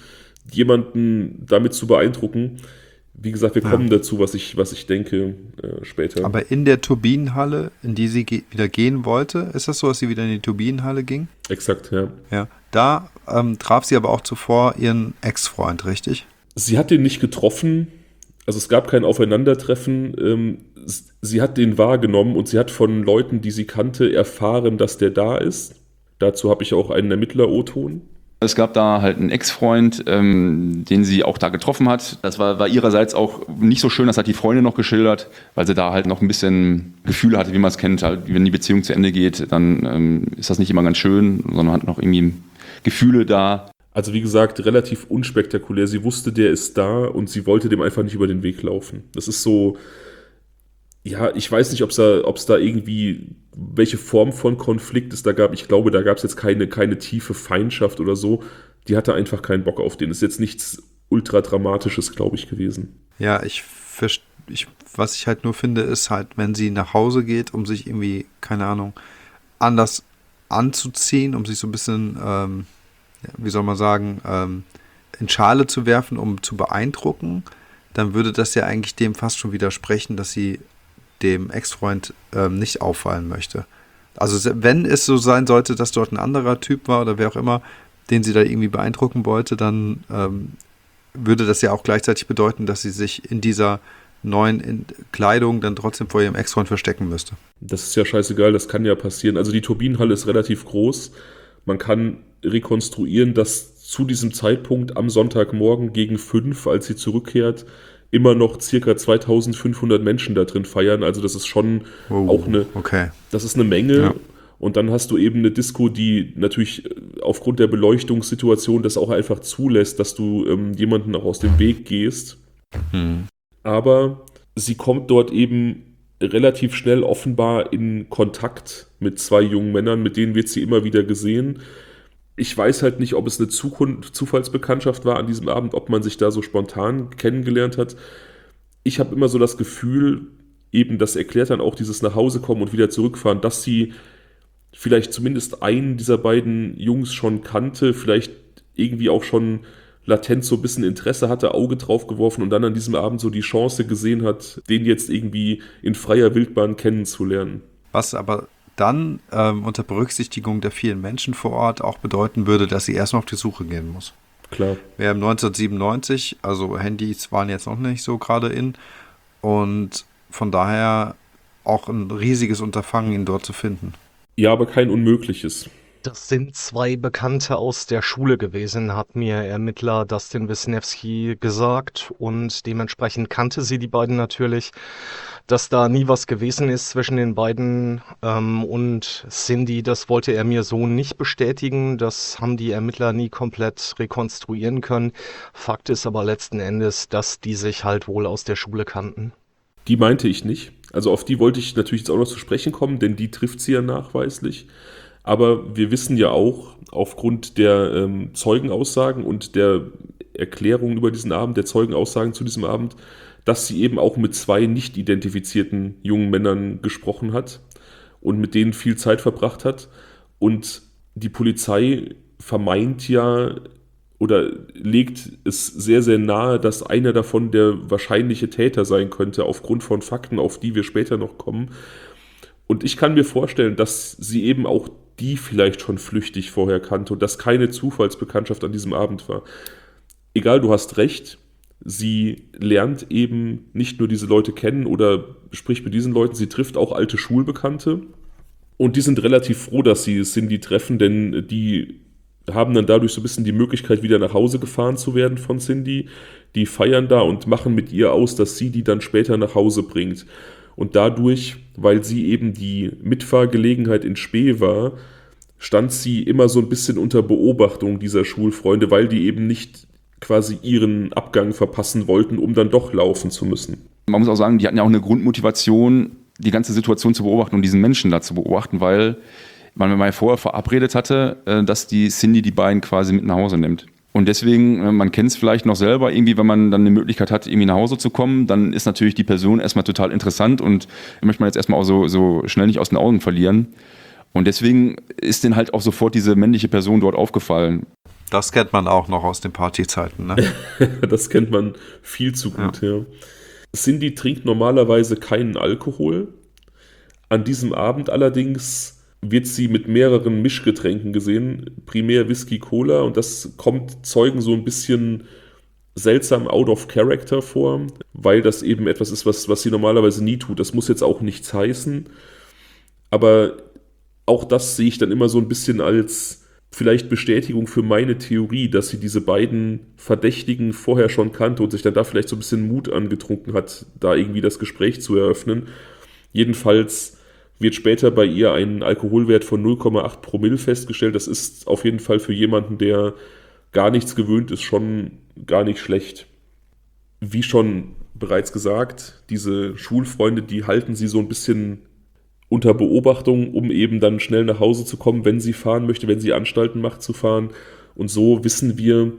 jemanden damit zu beeindrucken. Wie gesagt, wir kommen ja. dazu, was ich, was ich denke äh, später. Aber in der Turbinenhalle, in die sie ge- wieder gehen wollte, ist das so, dass sie wieder in die Turbinenhalle ging? Exakt, ja. Ja. Da ähm, traf sie aber auch zuvor ihren Ex-Freund, richtig? Sie hat den nicht getroffen. Also es gab kein Aufeinandertreffen. Ähm, sie hat den wahrgenommen und sie hat von Leuten, die sie kannte, erfahren, dass der da ist. Dazu habe ich auch einen Ermittler-O-Ton. Es gab da halt einen Ex-Freund, ähm, den sie auch da getroffen hat. Das war, war ihrerseits auch nicht so schön, das hat die Freundin noch geschildert, weil sie da halt noch ein bisschen Gefühle hatte, wie man es kennt. Halt, wenn die Beziehung zu Ende geht, dann ähm, ist das nicht immer ganz schön, sondern hat noch irgendwie Gefühle da. Also wie gesagt, relativ unspektakulär. Sie wusste, der ist da und sie wollte dem einfach nicht über den Weg laufen. Das ist so, ja, ich weiß nicht, ob es da, ob's da irgendwie, welche Form von Konflikt es da gab. Ich glaube, da gab es jetzt keine, keine tiefe Feindschaft oder so. Die hatte einfach keinen Bock auf den. Ist jetzt nichts ultra-dramatisches, glaube ich, gewesen. Ja, ich, ich, was ich halt nur finde, ist halt, wenn sie nach Hause geht, um sich irgendwie, keine Ahnung, anders anzuziehen, um sich so ein bisschen, ähm, wie soll man sagen, ähm, in Schale zu werfen, um zu beeindrucken, dann würde das ja eigentlich dem fast schon widersprechen, dass sie dem Ex-Freund ähm, nicht auffallen möchte. Also wenn es so sein sollte, dass dort ein anderer Typ war oder wer auch immer, den sie da irgendwie beeindrucken wollte, dann ähm, würde das ja auch gleichzeitig bedeuten, dass sie sich in dieser neuen in- Kleidung dann trotzdem vor ihrem Ex-Freund verstecken müsste. Das ist ja scheißegal, das kann ja passieren. Also die Turbinenhalle ist relativ groß. Man kann rekonstruieren, dass zu diesem Zeitpunkt am Sonntagmorgen gegen fünf, als sie zurückkehrt, immer noch circa zweitausendfünfhundert Menschen da drin feiern. Also das ist schon oh, auch eine, okay. das ist eine Menge. Ja. Und dann hast du eben eine Disco, die natürlich aufgrund der Beleuchtungssituation das auch einfach zulässt, dass du ähm, jemanden auch aus dem Weg gehst. Hm. Aber sie kommt dort eben relativ schnell offenbar in Kontakt mit zwei jungen Männern, mit denen wird sie immer wieder gesehen. Ich weiß halt nicht, ob es eine Zukunft, Zufallsbekanntschaft war an diesem Abend, ob man sich da so spontan kennengelernt hat. Ich habe immer so das Gefühl, eben das erklärt dann auch dieses nach Hause kommen und wieder zurückfahren, dass sie vielleicht zumindest einen dieser beiden Jungs schon kannte, vielleicht irgendwie auch schon latent so ein bisschen Interesse hatte, Auge drauf geworfen und dann an diesem Abend so die Chance gesehen hat, den jetzt irgendwie in freier Wildbahn kennenzulernen. Was aber dann ähm, unter Berücksichtigung der vielen Menschen vor Ort auch bedeuten würde, dass sie erstmal auf die Suche gehen muss. Klar. Wir haben neunzehnhundertsiebenundneunzig, also Handys waren jetzt noch nicht so gerade in und von daher auch ein riesiges Unterfangen, ihn dort zu finden. Ja, aber kein unmögliches. Das sind zwei Bekannte aus der Schule gewesen, hat mir Ermittler Dustin Wisniewski gesagt und dementsprechend kannte sie die beiden natürlich. Dass da nie was gewesen ist zwischen den beiden ähm, und Cindy, das wollte er mir so nicht bestätigen. Das haben die Ermittler nie komplett rekonstruieren können. Fakt ist aber letzten Endes, dass die sich halt wohl aus der Schule kannten. Die meinte ich nicht. Also auf die wollte ich natürlich jetzt auch noch zu sprechen kommen, denn die trifft sie ja nachweislich. Aber wir wissen ja auch, aufgrund der ähm, Zeugenaussagen und der Erklärungen über diesen Abend, der Zeugenaussagen zu diesem Abend, dass sie eben auch mit zwei nicht identifizierten jungen Männern gesprochen hat und mit denen viel Zeit verbracht hat. Und die Polizei vermeint ja oder legt es sehr, sehr nahe, dass einer davon der wahrscheinliche Täter sein könnte, aufgrund von Fakten, auf die wir später noch kommen. Und ich kann mir vorstellen, dass sie eben auch die vielleicht schon flüchtig vorher kannte und dass keine Zufallsbekanntschaft an diesem Abend war. Egal, du hast recht, sie lernt eben nicht nur diese Leute kennen oder spricht mit diesen Leuten, sie trifft auch alte Schulbekannte. Und die sind relativ froh, dass sie Cindy treffen, denn die haben dann dadurch so ein bisschen die Möglichkeit, wieder nach Hause gefahren zu werden von Cindy. Die feiern da und machen mit ihr aus, dass sie die dann später nach Hause bringt. Und dadurch, weil sie eben die Mitfahrgelegenheit in Spee war, stand sie immer so ein bisschen unter Beobachtung dieser Schulfreunde, weil die eben nicht quasi ihren Abgang verpassen wollten, um dann doch laufen zu müssen. Man muss auch sagen, die hatten ja auch eine Grundmotivation, die ganze Situation zu beobachten und diesen Menschen da zu beobachten, weil man mal vorher verabredet hatte, dass die Cindy die beiden quasi mit nach Hause nimmt. Und deswegen, man kennt es vielleicht noch selber, irgendwie, wenn man dann eine Möglichkeit hat, irgendwie nach Hause zu kommen, dann ist natürlich die Person erstmal total interessant und möchte man jetzt erstmal auch so, so schnell nicht aus den Augen verlieren. Und deswegen ist denen halt auch sofort diese männliche Person dort aufgefallen. Das kennt man auch noch aus den Partyzeiten, ne? Das kennt man viel zu gut, ja. ja. Cindy trinkt normalerweise keinen Alkohol. An diesem Abend allerdings wird sie mit mehreren Mischgetränken gesehen, primär Whisky, Cola, und das kommt Zeugen so ein bisschen seltsam out of character vor, weil das eben etwas ist, was, was sie normalerweise nie tut. Das muss jetzt auch nichts heißen, aber auch das sehe ich dann immer so ein bisschen als vielleicht Bestätigung für meine Theorie, dass sie diese beiden Verdächtigen vorher schon kannte und sich dann da vielleicht so ein bisschen Mut angetrunken hat, da irgendwie das Gespräch zu eröffnen. Jedenfalls wird später bei ihr ein Alkoholwert von null Komma acht Promille festgestellt. Das ist auf jeden Fall für jemanden, der gar nichts gewöhnt ist, schon gar nicht schlecht. Wie schon bereits gesagt, diese Schulfreunde, die halten sie so ein bisschen unter Beobachtung, um eben dann schnell nach Hause zu kommen, wenn sie fahren möchte, wenn sie Anstalten macht zu fahren. Und so wissen wir,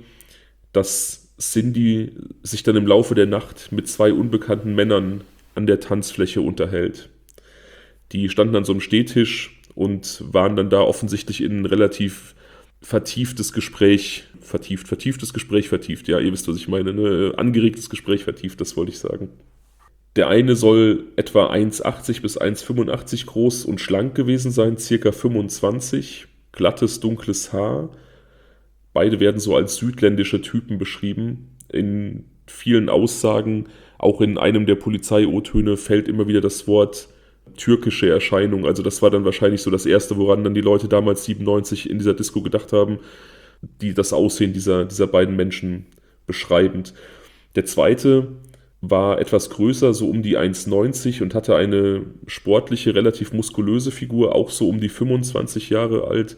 dass Cindy sich dann im Laufe der Nacht mit zwei unbekannten Männern an der Tanzfläche unterhält. Die standen an so einem Stehtisch und waren dann da offensichtlich in ein relativ vertieftes Gespräch, vertieft, vertieftes Gespräch, vertieft, ja, ihr wisst, was ich meine, ne? Angeregtes Gespräch, vertieft, das wollte ich sagen. Der eine soll etwa eins Komma achtzig bis eins Komma fünfundachtzig groß und schlank gewesen sein, circa fünfundzwanzig, glattes, dunkles Haar. Beide werden so als südländische Typen beschrieben. In vielen Aussagen, auch in einem der Polizei-O-Töne, fällt immer wieder das Wort türkische Erscheinung. Also das war dann wahrscheinlich so das Erste, woran dann die Leute damals siebenundneunzig in dieser Disco gedacht haben, die das Aussehen dieser, dieser beiden Menschen beschreibend. Der zweite war etwas größer, so um die eins Komma neunzig und hatte eine sportliche, relativ muskulöse Figur, auch so um die fünfundzwanzig Jahre alt,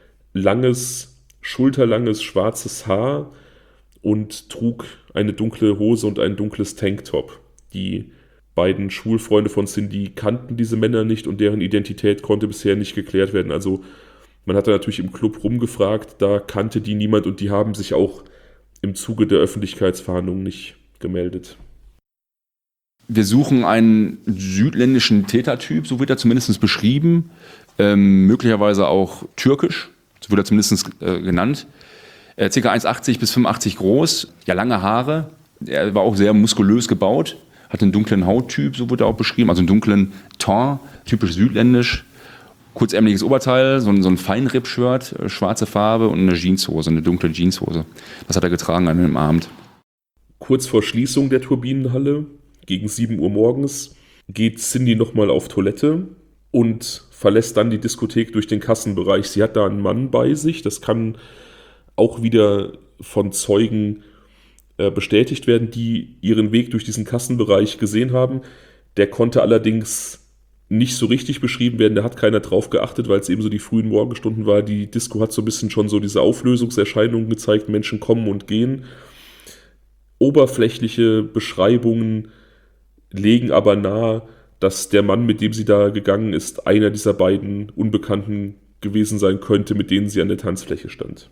langes, schulterlanges, schwarzes Haar und trug eine dunkle Hose und ein dunkles Tanktop. Die beiden Schulfreunde von Cindy kannten diese Männer nicht und deren Identität konnte bisher nicht geklärt werden. Also man hat da natürlich im Club rumgefragt, da kannte die niemand und die haben sich auch im Zuge der Öffentlichkeitsverhandlungen nicht gemeldet. Wir suchen einen südländischen Tätertyp, so wird er zumindest beschrieben, ähm, möglicherweise auch türkisch, so wird er zumindest äh, genannt. Äh, ca. eins Komma achtzig bis fünfundachtzig groß, ja lange Haare, er war auch sehr muskulös gebaut, hat einen dunklen Hauttyp, so wird er auch beschrieben, also einen dunklen Teint, typisch südländisch, kurzärmeliges Oberteil, so ein, so ein Feinripp-Shirt, äh, schwarze Farbe und eine Jeanshose, eine dunkle Jeanshose. Das hat er getragen an dem Abend. Kurz vor Schließung der Turbinenhalle, gegen sieben Uhr morgens, geht Cindy nochmal auf Toilette und verlässt dann die Diskothek durch den Kassenbereich. Sie hat da einen Mann bei sich, das kann auch wieder von Zeugen äh, bestätigt werden, die ihren Weg durch diesen Kassenbereich gesehen haben. Der konnte allerdings nicht so richtig beschrieben werden, da hat keiner drauf geachtet, weil es eben so die frühen Morgenstunden war. Die Disco hat so ein bisschen schon so diese Auflösungserscheinungen gezeigt, Menschen kommen und gehen. Oberflächliche Beschreibungen legen aber nahe, dass der Mann, mit dem sie da gegangen ist, einer dieser beiden Unbekannten gewesen sein könnte, mit denen sie an der Tanzfläche stand.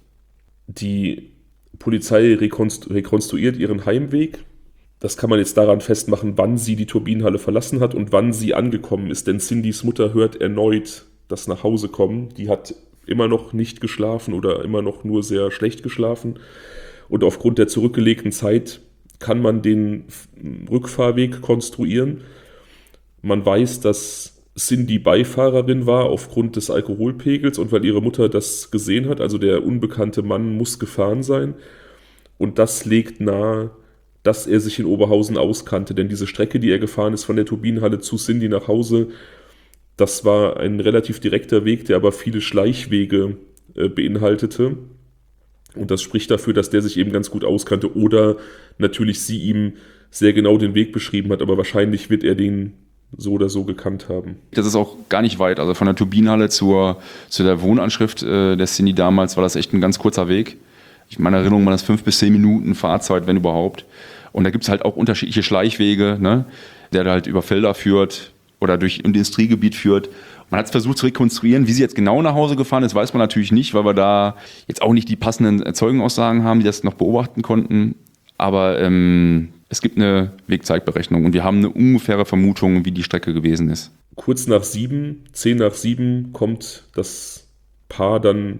Die Polizei rekonstru- rekonstruiert ihren Heimweg. Das kann man jetzt daran festmachen, wann sie die Turbinenhalle verlassen hat und wann sie angekommen ist. Denn Cindys Mutter hört erneut das Nachhausekommen. Die hat immer noch nicht geschlafen oder immer noch nur sehr schlecht geschlafen. Und aufgrund der zurückgelegten Zeit kann man den Rückfahrweg konstruieren. Man weiß, dass Cindy Beifahrerin war aufgrund des Alkoholpegels und weil ihre Mutter das gesehen hat. Also der unbekannte Mann muss gefahren sein. Und das legt nahe, dass er sich in Oberhausen auskannte. Denn diese Strecke, die er gefahren ist von der Turbinenhalle zu Cindy nach Hause, das war ein relativ direkter Weg, der aber viele Schleichwege äh, beinhaltete. Und das spricht dafür, dass der sich eben ganz gut auskannte oder natürlich sie ihm sehr genau den Weg beschrieben hat, aber wahrscheinlich wird er den so oder so gekannt haben. Das ist auch gar nicht weit, also von der Turbinenhalle zur, zu der Wohnanschrift äh, der Cindy damals war das echt ein ganz kurzer Weg. Ich meine Erinnerung waren das fünf bis zehn Minuten Fahrzeit, wenn überhaupt. Und da gibt es halt auch unterschiedliche Schleichwege, ne, der halt über Felder führt oder durch ein Industriegebiet führt. Man hat es versucht zu rekonstruieren, wie sie jetzt genau nach Hause gefahren ist, weiß man natürlich nicht, weil wir da jetzt auch nicht die passenden Zeugenaussagen haben, die das noch beobachten konnten. Aber ähm, es gibt eine Wegzeitberechnung und wir haben eine ungefähre Vermutung, wie die Strecke gewesen ist. Kurz nach sieben, zehn nach sieben, kommt das Paar dann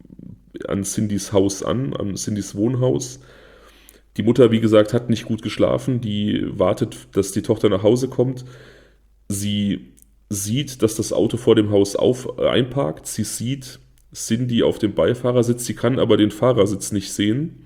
an Cindys Haus an, an Cindys Wohnhaus. Die Mutter, wie gesagt, hat nicht gut geschlafen. Die wartet, dass die Tochter nach Hause kommt. Sie sieht, dass das Auto vor dem Haus auf, äh, einparkt. Sie sieht Cindy auf dem Beifahrersitz. Sie kann aber den Fahrersitz nicht sehen.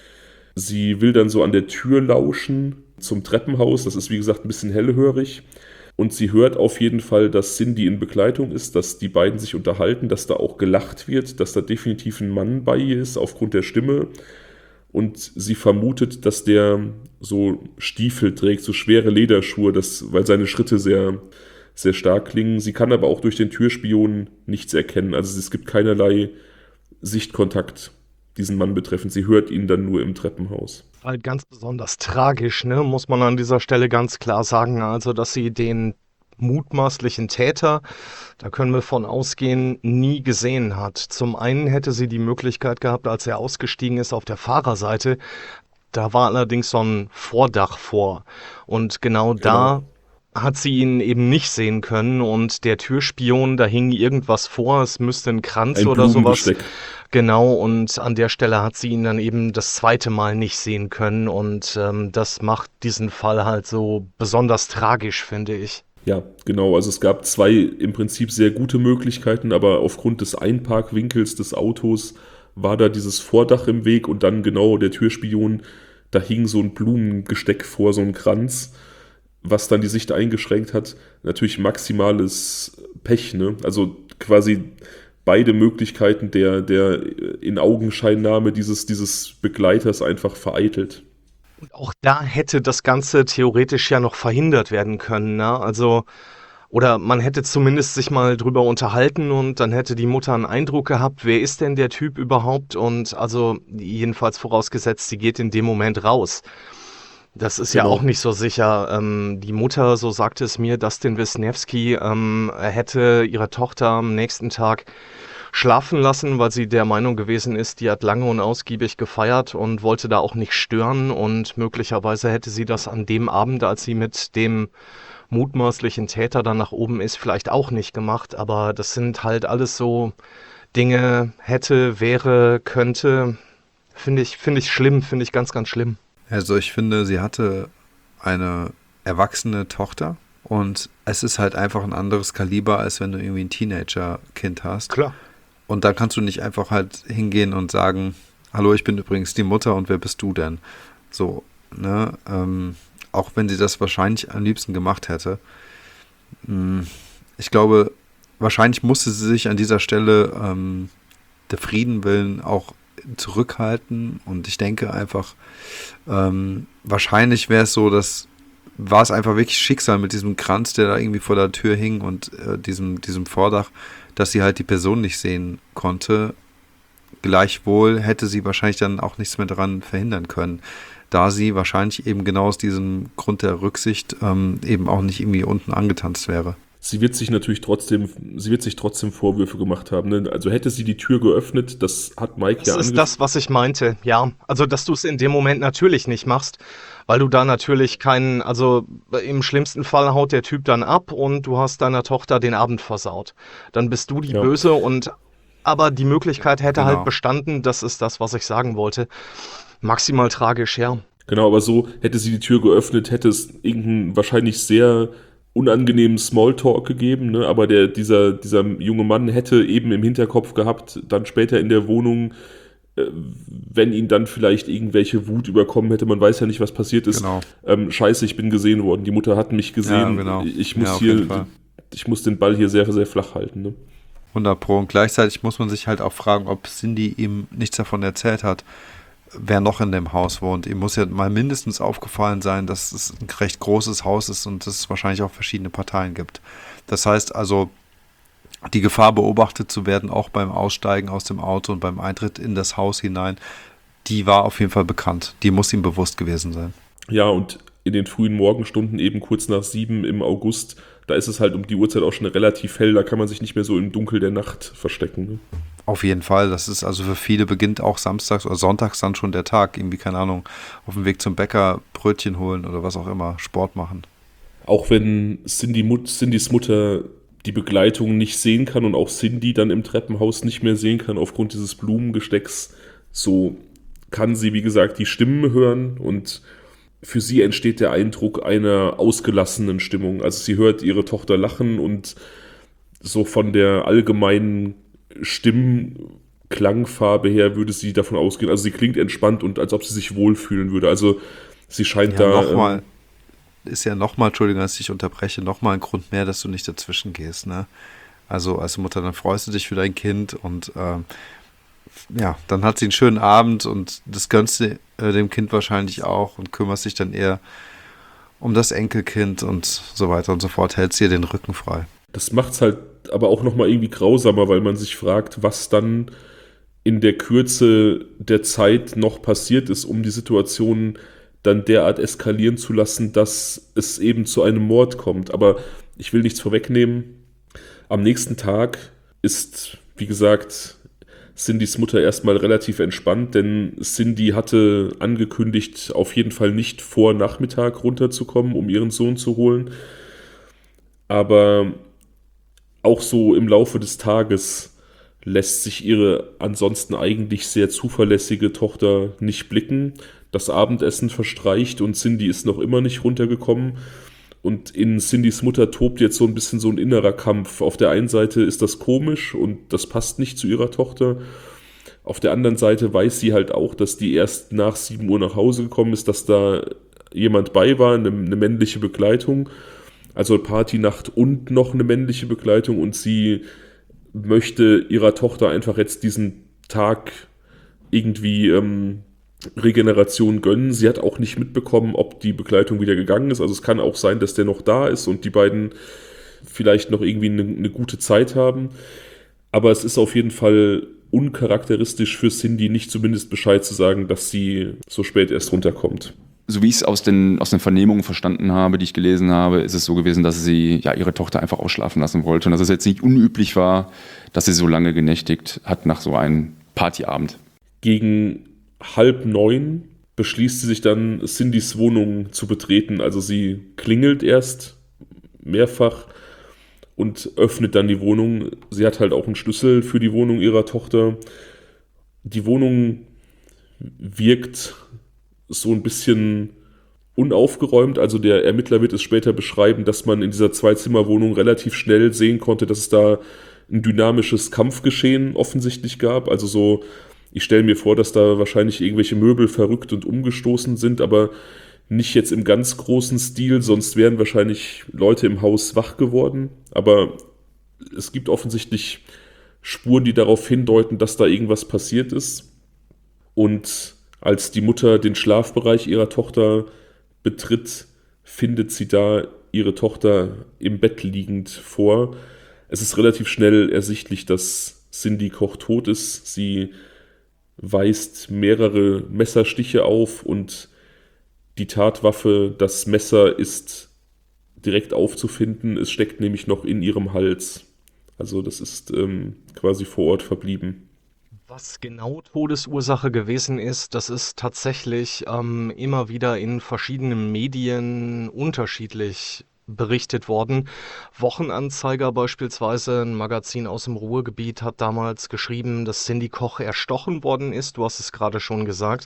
Sie will dann so an der Tür lauschen zum Treppenhaus. Das ist, wie gesagt, ein bisschen hellhörig. Und sie hört auf jeden Fall, dass Cindy in Begleitung ist, dass die beiden sich unterhalten, dass da auch gelacht wird, dass da definitiv ein Mann bei ihr ist aufgrund der Stimme. Und sie vermutet, dass der so Stiefel trägt, so schwere Lederschuhe, das, weil seine Schritte sehr, sehr stark klingen. Sie kann aber auch durch den Türspion nichts erkennen. Also es gibt keinerlei Sichtkontakt diesen Mann betreffend. Sie hört ihn dann nur im Treppenhaus. Halt ganz besonders tragisch, ne, muss man an dieser Stelle ganz klar sagen. Also, dass sie den mutmaßlichen Täter, da können wir von ausgehen, nie gesehen hat. Zum einen hätte sie die Möglichkeit gehabt, als er ausgestiegen ist auf der Fahrerseite, da war allerdings so ein Vordach vor. Und genau, genau. da hat sie ihn eben nicht sehen können und der Türspion, da hing irgendwas vor, es müsste ein Kranz ein oder sowas. Genau, und an der Stelle hat sie ihn dann eben das zweite Mal nicht sehen können und ähm, das macht diesen Fall halt so besonders tragisch, finde ich. Ja, genau, also es gab zwei im Prinzip sehr gute Möglichkeiten, aber aufgrund des Einparkwinkels des Autos war da dieses Vordach im Weg und dann genau der Türspion, da hing so ein Blumengesteck vor, so ein Kranz, was dann die Sicht eingeschränkt hat. Natürlich maximales Pech, ne? Also quasi beide Möglichkeiten der, der In-Augenscheinnahme dieses, dieses Begleiters einfach vereitelt. Und auch da hätte das Ganze theoretisch ja noch verhindert werden können, ne? Also, oder man hätte zumindest sich mal drüber unterhalten und dann hätte die Mutter einen Eindruck gehabt, wer ist denn der Typ überhaupt? Und also jedenfalls vorausgesetzt, sie geht in dem Moment raus. Das ist ja Genau. auch nicht so sicher. Ähm, die Mutter, so sagte es mir, Dustin Wisniewski, ähm, hätte ihre Tochter am nächsten Tag schlafen lassen, weil sie der Meinung gewesen ist, die hat lange und ausgiebig gefeiert und wollte da auch nicht stören. Und möglicherweise hätte sie das an dem Abend, als sie mit dem mutmaßlichen Täter dann nach oben ist, vielleicht auch nicht gemacht. Aber das sind halt alles so Dinge, hätte, wäre, könnte. Finde ich, finde ich schlimm, finde ich ganz, ganz schlimm. Also ich finde, sie hatte eine erwachsene Tochter und es ist halt einfach ein anderes Kaliber, als wenn du irgendwie ein Teenager-Kind hast. Klar. Und da kannst du nicht einfach halt hingehen und sagen, hallo, ich bin übrigens die Mutter und wer bist du denn? So, ne? Ähm, auch wenn sie das wahrscheinlich am liebsten gemacht hätte. Ich glaube, wahrscheinlich musste sie sich an dieser Stelle ähm, der Frieden willen auch zurückhalten und ich denke einfach, ähm, wahrscheinlich wäre es so, dass war es einfach wirklich Schicksal mit diesem Kranz, der da irgendwie vor der Tür hing und äh, diesem, diesem Vordach, dass sie halt die Person nicht sehen konnte. Gleichwohl hätte sie wahrscheinlich dann auch nichts mehr daran verhindern können, da sie wahrscheinlich eben genau aus diesem Grund der Rücksicht ähm, eben auch nicht irgendwie unten angetanzt wäre. Sie wird sich natürlich trotzdem, sie wird sich trotzdem Vorwürfe gemacht haben. Ne? Also hätte sie die Tür geöffnet, das hat Mike Das ja ist angesprochen. das, was ich meinte, ja. Also, dass du es in dem Moment natürlich nicht machst, weil du da natürlich keinen, also im schlimmsten Fall haut der Typ dann ab und du hast deiner Tochter den Abend versaut. Dann bist du die Ja. Böse und, aber die Möglichkeit hätte Genau. halt bestanden, das ist das, was ich sagen wollte. Maximal tragisch, ja. Genau, aber so hätte sie die Tür geöffnet, hätte es irgendeinen wahrscheinlich sehr unangenehmen Smalltalk gegeben, ne? Aber der, dieser, dieser junge Mann hätte eben im Hinterkopf gehabt, dann später in der Wohnung, äh, wenn ihn dann vielleicht irgendwelche Wut überkommen hätte, man weiß ja nicht, was passiert ist. Genau. Ähm, scheiße, ich bin gesehen worden, die Mutter hat mich gesehen, Ja, genau. ich muss Ja, auf hier, jeden Fall. ich muss den Ball hier sehr, sehr flach halten. Ne? hundert Pro. Und gleichzeitig muss man sich halt auch fragen, ob Cindy ihm nichts davon erzählt hat, wer noch in dem Haus wohnt. Ihm muss ja mal mindestens aufgefallen sein, dass es ein recht großes Haus ist und dass es wahrscheinlich auch verschiedene Parteien gibt. Das heißt also, die Gefahr beobachtet zu werden, auch beim Aussteigen aus dem Auto und beim Eintritt in das Haus hinein, die war auf jeden Fall bekannt. Die muss ihm bewusst gewesen sein. Ja, und in den frühen Morgenstunden, eben kurz nach sieben im August, da ist es halt um die Uhrzeit auch schon relativ hell, da kann man sich nicht mehr so im Dunkel der Nacht verstecken. Ne? Auf jeden Fall. Das ist also für viele beginnt auch samstags oder sonntags dann schon der Tag. Irgendwie, keine Ahnung, auf dem Weg zum Bäcker Brötchen holen oder was auch immer, Sport machen. Auch wenn Cindy Mut, Cindys Mutter die Begleitung nicht sehen kann und auch Cindy dann im Treppenhaus nicht mehr sehen kann aufgrund dieses Blumengestecks, so kann sie, wie gesagt, die Stimmen hören und für sie entsteht der Eindruck einer ausgelassenen Stimmung. Also sie hört ihre Tochter lachen und so von der allgemeinen Stimmklangfarbe her würde sie davon ausgehen, also sie klingt entspannt und als ob sie sich wohlfühlen würde. Also sie scheint Ja, da... nochmal, ähm, ist ja nochmal, Entschuldigung, dass ich unterbreche, nochmal ein Grund mehr, dass du nicht dazwischen gehst, ne? Also als Mutter, dann freust du dich für dein Kind und ähm, ja, dann hat sie einen schönen Abend und das gönnst du äh, dem Kind wahrscheinlich auch und kümmerst dich dann eher um das Enkelkind und so weiter und so fort, hältst ihr den Rücken frei. Das macht's halt aber auch nochmal irgendwie grausamer, weil man sich fragt, was dann in der Kürze der Zeit noch passiert ist, um die Situation dann derart eskalieren zu lassen, dass es eben zu einem Mord kommt. Aber ich will nichts vorwegnehmen. Am nächsten Tag ist, wie gesagt, Cindys Mutter erstmal relativ entspannt, denn Cindy hatte angekündigt, auf jeden Fall nicht vor Nachmittag runterzukommen, um ihren Sohn zu holen. Aber auch so im Laufe des Tages lässt sich ihre ansonsten eigentlich sehr zuverlässige Tochter nicht blicken. Das Abendessen verstreicht und Cindy ist noch immer nicht runtergekommen. Und in Cindys Mutter tobt jetzt so ein bisschen so ein innerer Kampf. Auf der einen Seite ist das komisch und das passt nicht zu ihrer Tochter. Auf der anderen Seite weiß sie halt auch, dass die erst nach sieben Uhr nach Hause gekommen ist, dass da jemand bei war, eine, eine männliche Begleitung. Also Partynacht und noch eine männliche Begleitung und sie möchte ihrer Tochter einfach jetzt diesen Tag irgendwie ähm, Regeneration gönnen. Sie hat auch nicht mitbekommen, ob die Begleitung wieder gegangen ist. Also es kann auch sein, dass der noch da ist und die beiden vielleicht noch irgendwie eine, eine gute Zeit haben. Aber es ist auf jeden Fall uncharakteristisch für Cindy, nicht zumindest Bescheid zu sagen, dass sie so spät erst runterkommt. so wie ich es aus den, aus den Vernehmungen verstanden habe, die ich gelesen habe, ist es so gewesen, dass sie ja ihre Tochter einfach ausschlafen lassen wollte und dass es jetzt nicht unüblich war, dass sie so lange genächtigt hat nach so einem Partyabend. Gegen halb neun beschließt sie sich dann, Cindys Wohnung zu betreten. Also sie klingelt erst mehrfach und öffnet dann die Wohnung. Sie hat halt auch einen Schlüssel für die Wohnung ihrer Tochter. Die Wohnung wirkt so ein bisschen unaufgeräumt. Also der Ermittler wird es später beschreiben, dass man in dieser Zwei-Zimmer-Wohnung relativ schnell sehen konnte, dass es da ein dynamisches Kampfgeschehen offensichtlich gab. Also so, ich stelle mir vor, dass da wahrscheinlich irgendwelche Möbel verrückt und umgestoßen sind, aber nicht jetzt im ganz großen Stil, sonst wären wahrscheinlich Leute im Haus wach geworden. Aber es gibt offensichtlich Spuren, die darauf hindeuten, dass da irgendwas passiert ist. Und als die Mutter den Schlafbereich ihrer Tochter betritt, findet sie da ihre Tochter im Bett liegend vor. Es ist relativ schnell ersichtlich, dass Cindy Koch tot ist. Sie weist mehrere Messerstiche auf und die Tatwaffe, das Messer, ist direkt aufzufinden. Es steckt nämlich noch in ihrem Hals. Also das ist ähm, quasi vor Ort verblieben. Was genau Todesursache gewesen ist, das ist tatsächlich ähm, immer wieder in verschiedenen Medien unterschiedlich berichtet worden. Wochenanzeiger beispielsweise, ein Magazin aus dem Ruhrgebiet, hat damals geschrieben, dass Cindy Koch erstochen worden ist. Du hast es gerade schon gesagt.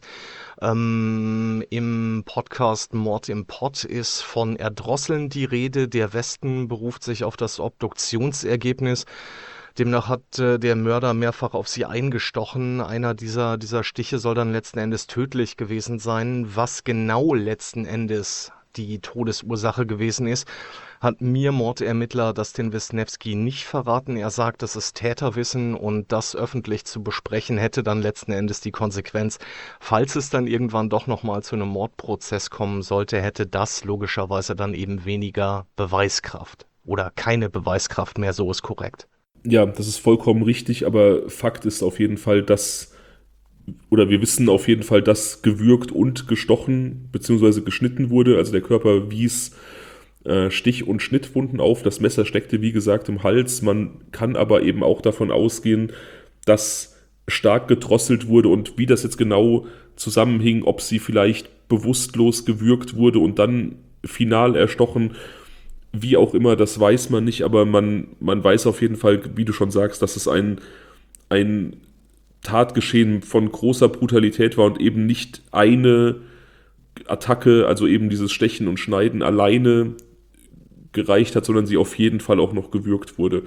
Ähm, im Podcast Mord im Pott ist von Erdrosseln die Rede. Der Westen beruft sich auf das Obduktionsergebnis. Demnach hat äh, der Mörder mehrfach auf sie eingestochen. Einer dieser, dieser Stiche soll dann letzten Endes tödlich gewesen sein. Was genau letzten Endes die Todesursache gewesen ist, hat mir Mordermittler Dustin Wisniewski nicht verraten. Er sagt, das ist Täterwissen und das öffentlich zu besprechen hätte dann letzten Endes die Konsequenz, falls es dann irgendwann doch nochmal zu einem Mordprozess kommen sollte, hätte das logischerweise dann eben weniger Beweiskraft oder keine Beweiskraft mehr, so ist korrekt. Ja, das ist vollkommen richtig, aber Fakt ist auf jeden Fall, dass, oder wir wissen auf jeden Fall, dass gewürgt und gestochen bzw. geschnitten wurde. Also der Körper wies äh, Stich- und Schnittwunden auf. Das Messer steckte, wie gesagt, im Hals. Man kann aber eben auch davon ausgehen, dass stark gedrosselt wurde und wie das jetzt genau zusammenhing, ob sie vielleicht bewusstlos gewürgt wurde und dann final erstochen, wie auch immer, das weiß man nicht, aber man, man weiß auf jeden Fall, wie du schon sagst, dass es ein, ein Tatgeschehen von großer Brutalität war und eben nicht eine Attacke, also eben dieses Stechen und Schneiden alleine gereicht hat, sondern sie auf jeden Fall auch noch gewürgt wurde.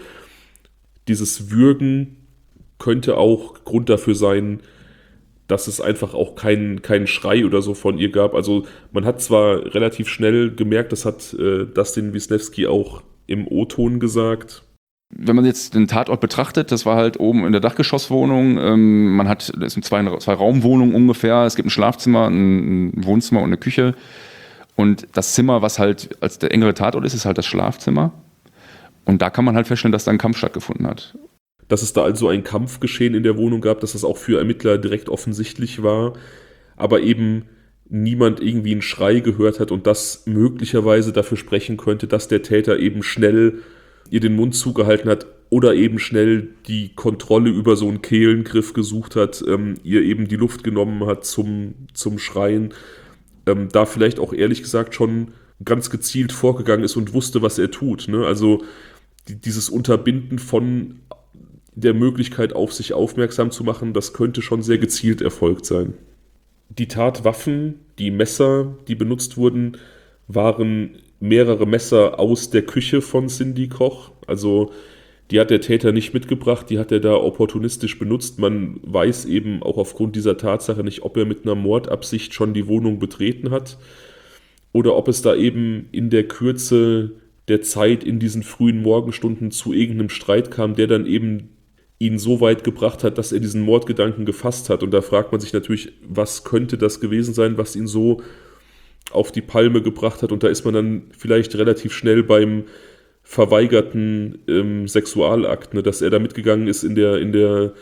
Dieses Würgen könnte auch Grund dafür sein, dass es einfach auch keinen keinen Schrei oder so von ihr gab. Also man hat zwar relativ schnell gemerkt, das hat äh, Dustin Wisniewski auch im O-Ton gesagt. Wenn man jetzt den Tatort betrachtet, das war halt oben in der Dachgeschosswohnung. Ähm, man hat, das sind zwei, zwei Raumwohnungen ungefähr. Es gibt ein Schlafzimmer, ein, ein Wohnzimmer und eine Küche. Und das Zimmer, was halt als der engere Tatort ist, ist halt das Schlafzimmer. Und da kann man halt feststellen, dass da ein Kampf stattgefunden hat. Dass es da also ein Kampfgeschehen in der Wohnung gab, dass das auch für Ermittler direkt offensichtlich war, aber eben niemand irgendwie einen Schrei gehört hat und das möglicherweise dafür sprechen könnte, dass der Täter eben schnell ihr den Mund zugehalten hat oder eben schnell die Kontrolle über so einen Kehlengriff gesucht hat, ähm, ihr eben die Luft genommen hat zum, zum Schreien, ähm, da vielleicht auch ehrlich gesagt schon ganz gezielt vorgegangen ist und wusste, was er tut. Ne? Also die, dieses Unterbinden von der Möglichkeit, auf sich aufmerksam zu machen, das könnte schon sehr gezielt erfolgt sein. Die Tatwaffen, die Messer, die benutzt wurden, waren mehrere Messer aus der Küche von Cindy Koch. Also die hat der Täter nicht mitgebracht, die hat er da opportunistisch benutzt. Man weiß eben auch aufgrund dieser Tatsache nicht, ob er mit einer Mordabsicht schon die Wohnung betreten hat oder ob es da eben in der Kürze der Zeit in diesen frühen Morgenstunden zu irgendeinem Streit kam, der dann eben ihn so weit gebracht hat, dass er diesen Mordgedanken gefasst hat. Und da fragt man sich natürlich, was könnte das gewesen sein, was ihn so auf die Palme gebracht hat. Und da ist man dann vielleicht relativ schnell beim verweigerten ähm, Sexualakt, ne, dass er da mitgegangen ist in der, in der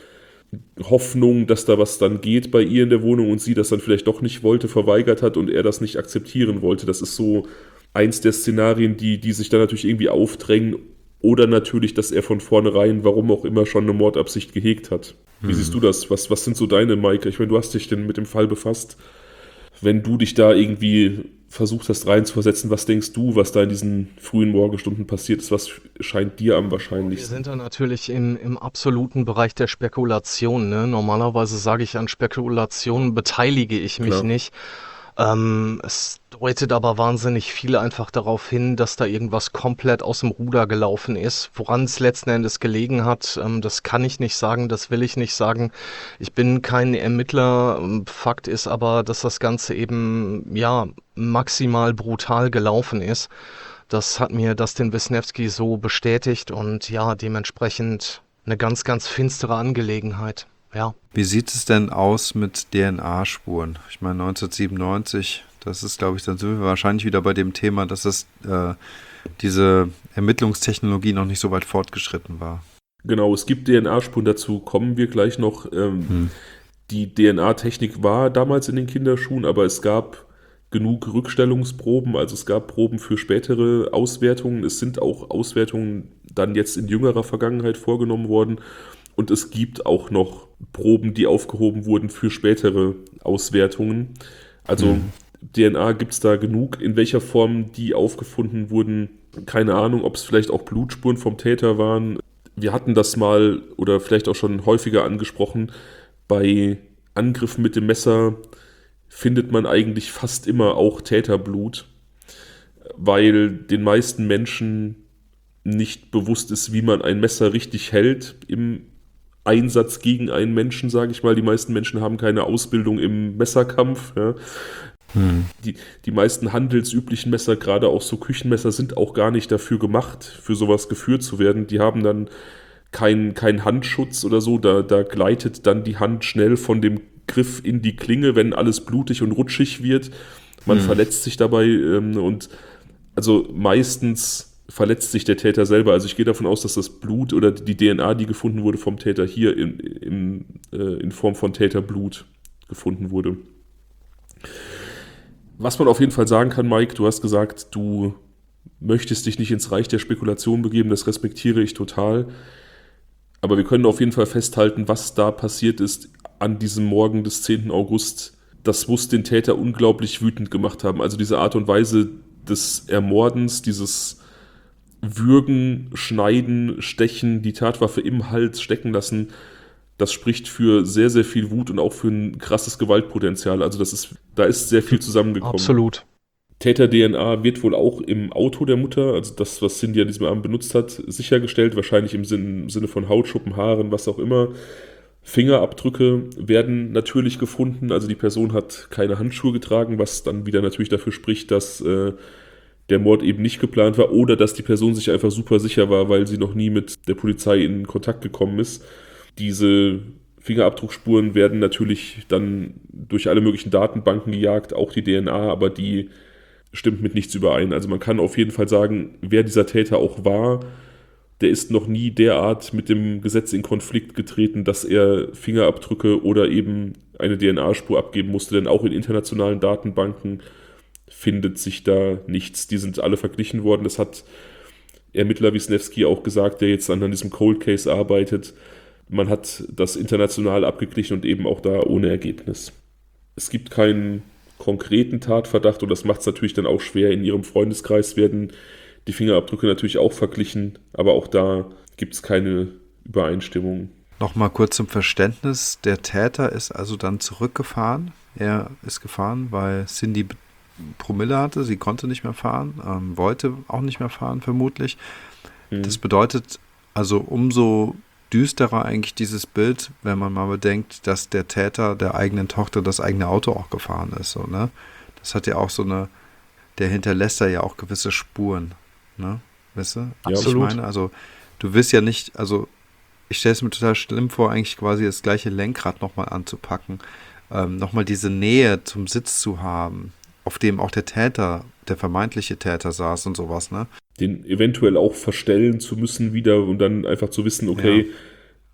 Hoffnung, dass da was dann geht bei ihr in der Wohnung und sie das dann vielleicht doch nicht wollte, verweigert hat und er das nicht akzeptieren wollte. Das ist so eins der Szenarien, die, die sich dann natürlich irgendwie aufdrängen. Oder natürlich, dass er von vornherein, warum auch immer, schon eine Mordabsicht gehegt hat. Wie hm. siehst du das? Was, was sind so deine, Maike? Ich meine, du hast dich denn mit dem Fall befasst. Wenn du dich da irgendwie versucht hast reinzuversetzen, was denkst du, was da in diesen frühen Morgenstunden passiert ist? Was scheint dir am wahrscheinlichsten? Wir sind da natürlich im, im absoluten Bereich der Spekulation. Ne? Normalerweise sage ich, an Spekulationen beteilige ich mich Klar. nicht. Ähm, es deutet aber wahnsinnig viel einfach darauf hin, dass da irgendwas komplett aus dem Ruder gelaufen ist. Woran es letzten Endes gelegen hat, ähm, das kann ich nicht sagen, das will ich nicht sagen. Ich bin kein Ermittler. Fakt ist aber, dass das Ganze eben, ja, maximal brutal gelaufen ist. Das hat mir Dustin Wisniewski so bestätigt und ja, dementsprechend eine ganz, ganz finstere Angelegenheit. Ja. Wie sieht es denn aus mit D N A-Spuren? Ich meine, neunzehnhundertsiebenundneunzig, das ist, glaube ich, dann sind wir wahrscheinlich wieder bei dem Thema, dass es äh, diese Ermittlungstechnologie noch nicht so weit fortgeschritten war. Genau, es gibt D N A-Spuren, dazu kommen wir gleich noch. Ähm, hm. Die D N A-Technik war damals in den Kinderschuhen, aber es gab genug Rückstellungsproben, also es gab Proben für spätere Auswertungen. Es sind auch Auswertungen dann jetzt in jüngerer Vergangenheit vorgenommen worden. Und es gibt auch noch Proben, die aufgehoben wurden für spätere Auswertungen. Also mhm. D N A gibt es da genug. In welcher Form die aufgefunden wurden, keine Ahnung, ob es vielleicht auch Blutspuren vom Täter waren. Wir hatten das mal oder vielleicht auch schon häufiger angesprochen. Bei Angriffen mit dem Messer findet man eigentlich fast immer auch Täterblut, weil den meisten Menschen nicht bewusst ist, wie man ein Messer richtig hält im Einsatz gegen einen Menschen, sage ich mal. Die meisten Menschen haben keine Ausbildung im Messerkampf. Ja. Hm. Die, die meisten handelsüblichen Messer, gerade auch so Küchenmesser, sind auch gar nicht dafür gemacht, für sowas geführt zu werden. Die haben dann keinen kein Handschutz oder so. Da, da gleitet dann die Hand schnell von dem Griff in die Klinge, wenn alles blutig und rutschig wird. Man hm. verletzt sich dabei ähm, und also meistens verletzt sich der Täter selber. Also ich gehe davon aus, dass das Blut oder die D N A, die gefunden wurde vom Täter, hier in, in, äh, in Form von Täterblut gefunden wurde. Was man auf jeden Fall sagen kann, Mike, du hast gesagt, du möchtest dich nicht ins Reich der Spekulation begeben, das respektiere ich total. Aber wir können auf jeden Fall festhalten, was da passiert ist an diesem Morgen des zehnten August. Das muss den Täter unglaublich wütend gemacht haben. Also diese Art und Weise des Ermordens, dieses Würgen, Schneiden, Stechen, die Tatwaffe im Hals stecken lassen, das spricht für sehr, sehr viel Wut und auch für ein krasses Gewaltpotenzial. Also das ist, da ist sehr viel zusammengekommen. Absolut. Täter-D N A wird wohl auch im Auto der Mutter, also das, was Cindy an diesem Abend benutzt hat, sichergestellt, wahrscheinlich im Sinne von Hautschuppen, Haaren, was auch immer. Fingerabdrücke werden natürlich gefunden, also die Person hat keine Handschuhe getragen, was dann wieder natürlich dafür spricht, dass äh, der Mord eben nicht geplant war oder dass die Person sich einfach super sicher war, weil sie noch nie mit der Polizei in Kontakt gekommen ist. Diese Fingerabdruckspuren werden natürlich dann durch alle möglichen Datenbanken gejagt, auch die D N A, aber die stimmt mit nichts überein. Also man kann auf jeden Fall sagen, wer dieser Täter auch war, der ist noch nie derart mit dem Gesetz in Konflikt getreten, dass er Fingerabdrücke oder eben eine D N A-Spur abgeben musste, denn auch in internationalen Datenbanken findet sich da nichts. Die sind alle verglichen worden. Das hat Ermittler Wisniewski auch gesagt, der jetzt an diesem Cold Case arbeitet. Man hat das international abgeglichen und eben auch da ohne Ergebnis. Es gibt keinen konkreten Tatverdacht und das macht es natürlich dann auch schwer. In ihrem Freundeskreis werden die Fingerabdrücke natürlich auch verglichen, aber auch da gibt es keine Übereinstimmung. Nochmal kurz zum Verständnis. Der Täter ist also dann zurückgefahren. Er ist gefahren, weil Cindy Promille hatte, sie konnte nicht mehr fahren, ähm, wollte auch nicht mehr fahren, vermutlich. Mhm. Das bedeutet also umso düsterer eigentlich dieses Bild, wenn man mal bedenkt, dass der Täter der eigenen Tochter das eigene Auto auch gefahren ist. So, ne? Das hat ja auch so eine, der hinterlässt da ja auch gewisse Spuren. Ne? Weißt du? Ja, ich meine, also du wirst ja nicht, also ich stelle es mir total schlimm vor, eigentlich quasi das gleiche Lenkrad nochmal anzupacken, ähm, nochmal diese Nähe zum Sitz zu haben, auf dem auch der Täter, der vermeintliche Täter saß und sowas, ne? Den eventuell auch verstellen zu müssen wieder und dann einfach zu wissen, okay, ja.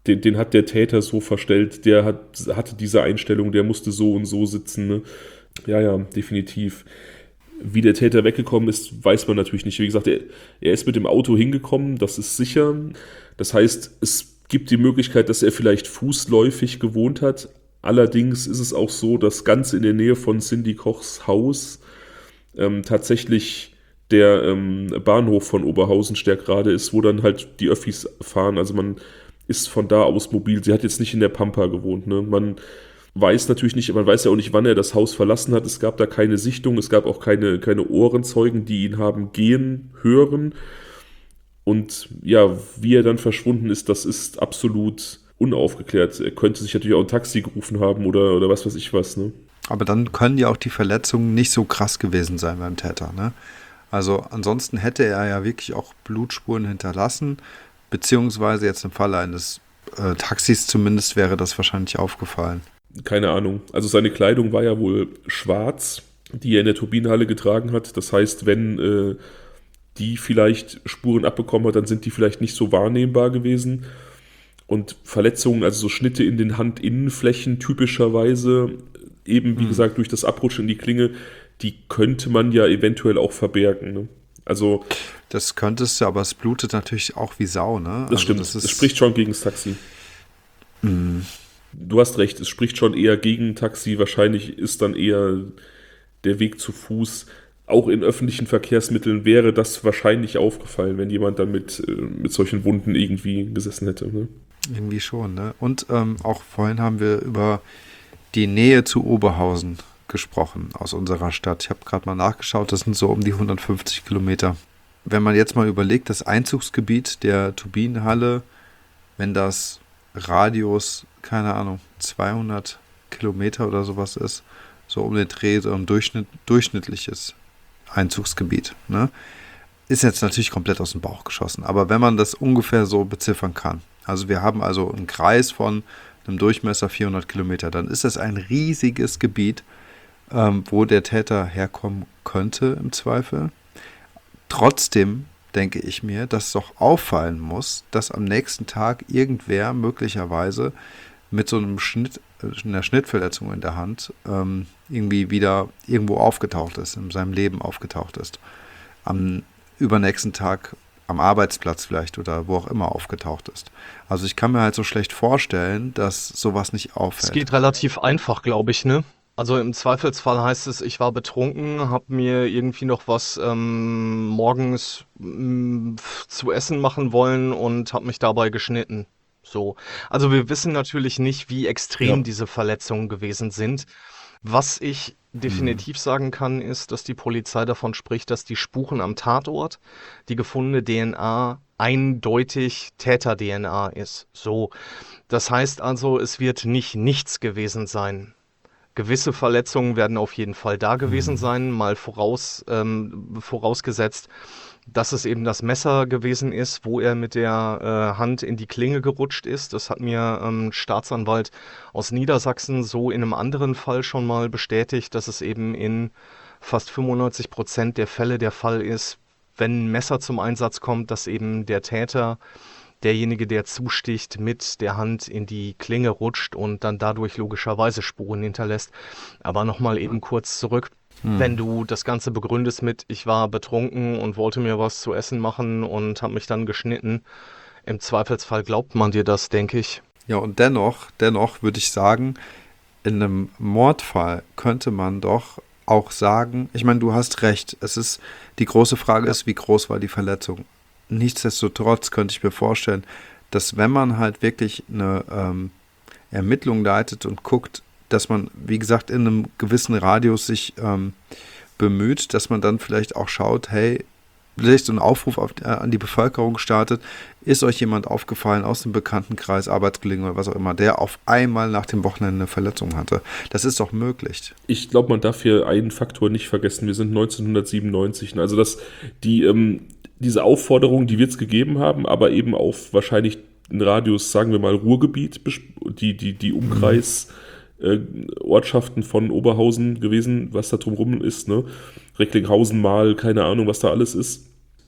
den, den hat der Täter so verstellt, der hat, hatte diese Einstellung, der musste so und so sitzen. Ne? Ja, ja, definitiv. Wie der Täter weggekommen ist, weiß man natürlich nicht. Wie gesagt, er, er ist mit dem Auto hingekommen, das ist sicher. Das heißt, es gibt die Möglichkeit, dass er vielleicht fußläufig gewohnt hat. Allerdings ist es auch so, dass ganz in der Nähe von Cindy Kochs Haus ähm, tatsächlich der ähm, Bahnhof von Oberhausenstärk gerade ist, wo dann halt die Öffis fahren. Also man ist von da aus mobil. Sie hat jetzt nicht in der Pampa gewohnt. Ne? Man weiß natürlich nicht, man weiß ja auch nicht, wann er das Haus verlassen hat. Es gab da keine Sichtung, es gab auch keine, keine Ohrenzeugen, die ihn haben gehen hören. Und ja, wie er dann verschwunden ist, das ist absolut unaufgeklärt. Er könnte sich natürlich auch ein Taxi gerufen haben oder, oder was weiß ich was. Ne? Aber dann können ja auch die Verletzungen nicht so krass gewesen sein beim Täter. Ne? Also ansonsten hätte er ja wirklich auch Blutspuren hinterlassen, beziehungsweise jetzt im Falle eines äh, Taxis zumindest wäre das wahrscheinlich aufgefallen. Keine Ahnung. Also seine Kleidung war ja wohl schwarz, die er in der Turbinenhalle getragen hat. Das heißt, wenn äh, die vielleicht Spuren abbekommen hat, dann sind die vielleicht nicht so wahrnehmbar gewesen. Und Verletzungen, also so Schnitte in den Handinnenflächen typischerweise, eben wie mhm. gesagt durch das Abrutschen in die Klinge, die könnte man ja eventuell auch verbergen. Ne? Also das könntest du, aber es blutet natürlich auch wie Sau. Ne? Das also stimmt, das, ist das spricht schon gegen das Taxi. Mhm. Du hast recht, es spricht schon eher gegen Taxi. Wahrscheinlich ist dann eher der Weg zu Fuß. Auch in öffentlichen Verkehrsmitteln wäre das wahrscheinlich aufgefallen, wenn jemand dann mit, mit solchen Wunden irgendwie gesessen hätte. Ne? Irgendwie schon, ne? Und ähm, auch vorhin haben wir über die Nähe zu Oberhausen gesprochen aus unserer Stadt. Ich habe gerade mal nachgeschaut, das sind so um die hundertfünfzig Kilometer. Wenn man jetzt mal überlegt, das Einzugsgebiet der Turbinenhalle, wenn das Radius, keine Ahnung, zweihundert Kilometer oder sowas ist, so um den Dreh, so ein Durchschnitt, durchschnittliches Einzugsgebiet, ne? Ist jetzt natürlich komplett aus dem Bauch geschossen, aber wenn man das ungefähr so beziffern kann, also wir haben also einen Kreis von einem Durchmesser vierhundert Kilometer, dann ist das ein riesiges Gebiet, ähm, wo der Täter herkommen könnte im Zweifel. Trotzdem denke ich mir, dass es doch auffallen muss, dass am nächsten Tag irgendwer möglicherweise mit so einem Schnitt, einer Schnittverletzung in der Hand ähm, irgendwie wieder irgendwo aufgetaucht ist, in seinem Leben aufgetaucht ist. Am übernächsten Tag am Arbeitsplatz vielleicht oder wo auch immer aufgetaucht ist. Also ich kann mir halt so schlecht vorstellen, dass sowas nicht auffällt. Es geht relativ einfach, glaube ich, ne? Also im Zweifelsfall heißt es, ich war betrunken, habe mir irgendwie noch was ähm, morgens ähm, zu essen machen wollen und habe mich dabei geschnitten. So. Also wir wissen natürlich nicht, wie extrem Ja. diese Verletzungen gewesen sind. Was ich definitiv sagen kann, ist, dass die Polizei davon spricht, dass die Spuren am Tatort, die gefundene D N A, eindeutig Täter-D N A ist. So. Das heißt also, es wird nicht nichts gewesen sein. Gewisse Verletzungen werden auf jeden Fall da gewesen sein, mal voraus, ähm, vorausgesetzt, dass es eben das Messer gewesen ist, wo er mit der äh, Hand in die Klinge gerutscht ist. Das hat mir ähm, ein Staatsanwalt aus Niedersachsen so in einem anderen Fall schon mal bestätigt, dass es eben in fast fünfundneunzig Prozent der Fälle der Fall ist, wenn ein Messer zum Einsatz kommt, dass eben der Täter, derjenige, der zusticht, mit der Hand in die Klinge rutscht und dann dadurch logischerweise Spuren hinterlässt. Aber nochmal eben kurz zurück. Hm. Wenn du das Ganze begründest mit, ich war betrunken und wollte mir was zu essen machen und habe mich dann geschnitten, im Zweifelsfall glaubt man dir das, denke ich. Ja, und dennoch, dennoch würde ich sagen, in einem Mordfall könnte man doch auch sagen, ich meine, du hast recht, es ist, die große Frage ist, wie groß war die Verletzung? Nichtsdestotrotz könnte ich mir vorstellen, dass wenn man halt wirklich eine ähm, Ermittlung leitet und guckt, dass man, wie gesagt, in einem gewissen Radius sich ähm, bemüht, dass man dann vielleicht auch schaut, hey, vielleicht so einen Aufruf auf, äh, an die Bevölkerung startet, ist euch jemand aufgefallen aus dem Bekanntenkreis, Arbeitskollegen oder was auch immer, der auf einmal nach dem Wochenende eine Verletzung hatte. Das ist doch möglich. Ich glaube, man darf hier einen Faktor nicht vergessen. Wir sind neunzehnhundertsiebenundneunzig. Also dass die, ähm, diese Aufforderung, die wird es gegeben haben, aber eben auf wahrscheinlich einen Radius, sagen wir mal, Ruhrgebiet, die, die, die Umkreis äh, Ortschaften von Oberhausen gewesen, was da drumherum ist, ne? Recklinghausen, Mahl, keine Ahnung, was da alles ist.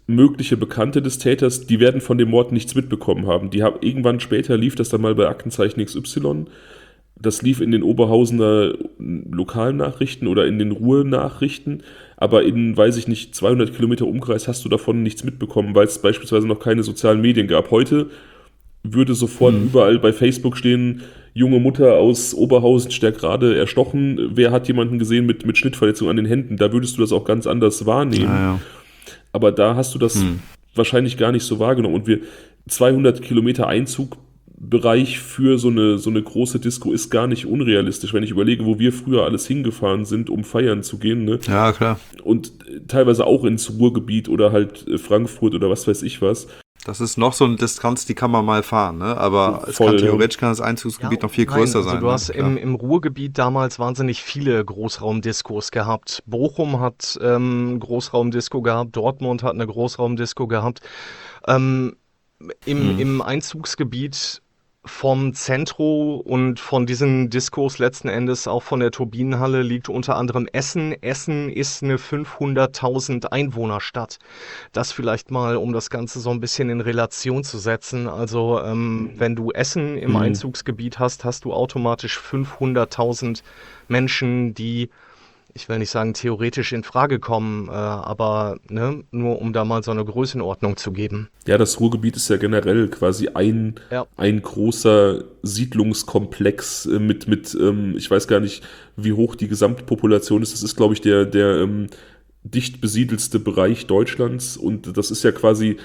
mögliche Bekannte des Täters, die werden von dem Mord nichts mitbekommen haben. Die haben irgendwann später lief das dann mal bei Aktenzeichen X Y. Das lief in den Oberhausener Lokalnachrichten oder in den Ruhr-Nachrichten, aber in, weiß ich nicht, zweihundert Kilometer Umkreis hast du davon nichts mitbekommen, weil es beispielsweise noch keine sozialen Medien gab. Heute würde sofort mhm. überall bei Facebook stehen, junge Mutter aus Oberhausen stärkt gerade erstochen, wer hat jemanden gesehen mit, mit Schnittverletzung an den Händen? Da würdest du das auch ganz anders wahrnehmen. Ja, ja. Aber da hast du das mhm. wahrscheinlich gar nicht so wahrgenommen. Und wir zweihundert Kilometer Einzug Bereich für so eine, so eine große Disco ist gar nicht unrealistisch, wenn ich überlege, wo wir früher alles hingefahren sind, um feiern zu gehen. Ne? Ja, klar. Und teilweise auch ins Ruhrgebiet oder halt Frankfurt oder was weiß ich was. Das ist noch so eine Distanz, die kann man mal fahren, ne? Aber es Voll, kann, theoretisch kann das Einzugsgebiet ja, noch viel nein, größer also sein. Du hast ne? im, im Ruhrgebiet damals wahnsinnig viele Großraumdiskos gehabt. Bochum hat ähm, Großraumdisco gehabt, Dortmund hat eine Großraumdisco gehabt. Ähm, im, hm. Im Einzugsgebiet vom Zentro und von diesen Diskos letzten Endes auch von der Turbinenhalle liegt unter anderem Essen. Essen ist eine fünfhunderttausend Einwohnerstadt. Das vielleicht mal, um das Ganze so ein bisschen in Relation zu setzen. Also ähm, wenn du Essen im mhm. Einzugsgebiet hast, hast du automatisch fünfhunderttausend Menschen, die, ich will nicht sagen theoretisch in Frage kommen, äh, aber ne, nur um da mal so eine Größenordnung zu geben. Ja, das Ruhrgebiet ist ja generell quasi ein, ja. ein großer Siedlungskomplex mit, mit ähm, ich weiß gar nicht, wie hoch die Gesamtpopulation ist. Das ist, glaube ich, der, der ähm, dicht besiedelste Bereich Deutschlands und das ist ja quasi,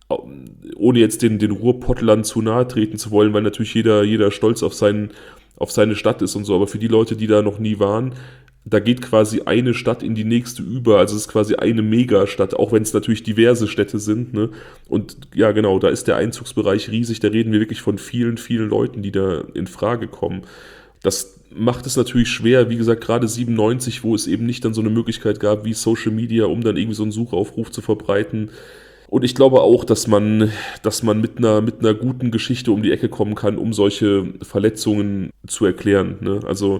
ohne jetzt den, den Ruhrpottlern zu nahe treten zu wollen, weil natürlich jeder, jeder stolz auf, seinen, auf seine Stadt ist und so, aber für die Leute, die da noch nie waren, da geht quasi eine Stadt in die nächste über, also es ist quasi eine Megastadt, auch wenn es natürlich diverse Städte sind, ne? Und ja, genau, da ist der Einzugsbereich riesig, da reden wir wirklich von vielen, vielen Leuten, die da in Frage kommen. Das macht es natürlich schwer, wie gesagt, gerade siebenundneunzig, wo es eben nicht dann so eine Möglichkeit gab wie Social Media, um dann irgendwie so einen Suchaufruf zu verbreiten. Und ich glaube auch, dass man, dass man mit einer, mit einer guten Geschichte um die Ecke kommen kann, um solche Verletzungen zu erklären, ne? Also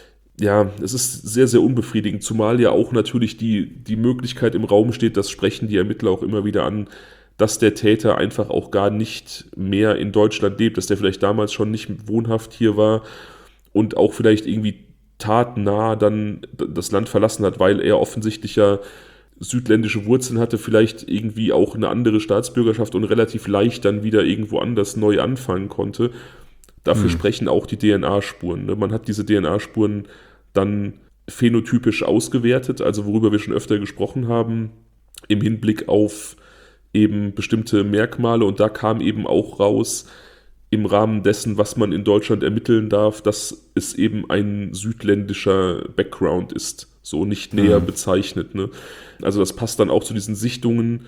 ja, es ist sehr, sehr unbefriedigend, zumal ja auch natürlich die, die Möglichkeit im Raum steht, das sprechen die Ermittler auch immer wieder an, dass der Täter einfach auch gar nicht mehr in Deutschland lebt, dass der vielleicht damals schon nicht wohnhaft hier war und auch vielleicht irgendwie tatnah dann das Land verlassen hat, weil er offensichtlich ja südländische Wurzeln hatte, vielleicht irgendwie auch eine andere Staatsbürgerschaft und relativ leicht dann wieder irgendwo anders neu anfangen konnte. Dafür hm. sprechen auch die D N A-Spuren. Ne? Man hat diese D N A-Spuren dann phänotypisch ausgewertet, also worüber wir schon öfter gesprochen haben, im Hinblick auf eben bestimmte Merkmale. Und da kam eben auch raus, im Rahmen dessen, was man in Deutschland ermitteln darf, dass es eben ein südländischer Background ist, so nicht näher mhm. bezeichnet. Ne? Also das passt dann auch zu diesen Sichtungen,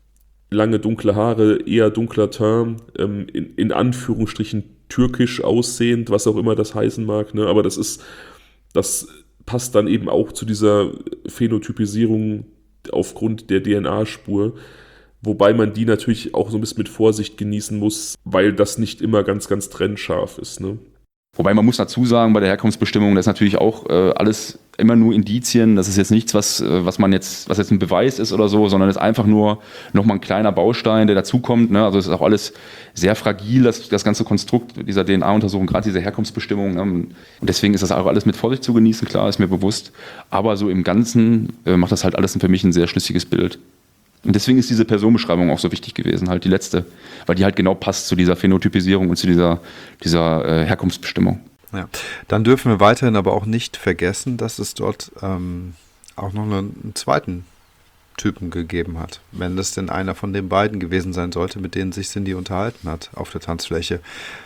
lange dunkle Haare, eher dunkler Teint, ähm, in, in Anführungsstrichen türkisch aussehend, was auch immer das heißen mag, ne? Aber das ist, das passt dann eben auch zu dieser Phänotypisierung aufgrund der D N A-Spur, wobei man die natürlich auch so ein bisschen mit Vorsicht genießen muss, weil das nicht immer ganz, ganz trennscharf ist, ne? Wobei man muss dazu sagen, bei der Herkunftsbestimmung, das ist natürlich auch äh, alles immer nur Indizien. Das ist jetzt nichts, was, äh, was man jetzt, was jetzt ein Beweis ist oder so, sondern ist einfach nur nochmal ein kleiner Baustein, der dazukommt. Ne? Also es ist auch alles sehr fragil, das, das ganze Konstrukt dieser D N A-Untersuchung, gerade diese Herkunftsbestimmung. Ne? Und deswegen ist das auch alles mit Vorsicht zu genießen, klar, ist mir bewusst. Aber so im Ganzen äh, macht das halt alles für mich ein sehr schlüssiges Bild. Und deswegen ist diese Personenbeschreibung auch so wichtig gewesen, halt die letzte, weil die halt genau passt zu dieser Phänotypisierung und zu dieser, dieser äh, Herkunftsbestimmung. Ja, dann dürfen wir weiterhin aber auch nicht vergessen, dass es dort ähm, auch noch einen, einen zweiten Typen gegeben hat, wenn das denn einer von den beiden gewesen sein sollte, mit denen sich Cindy unterhalten hat auf der Tanzfläche.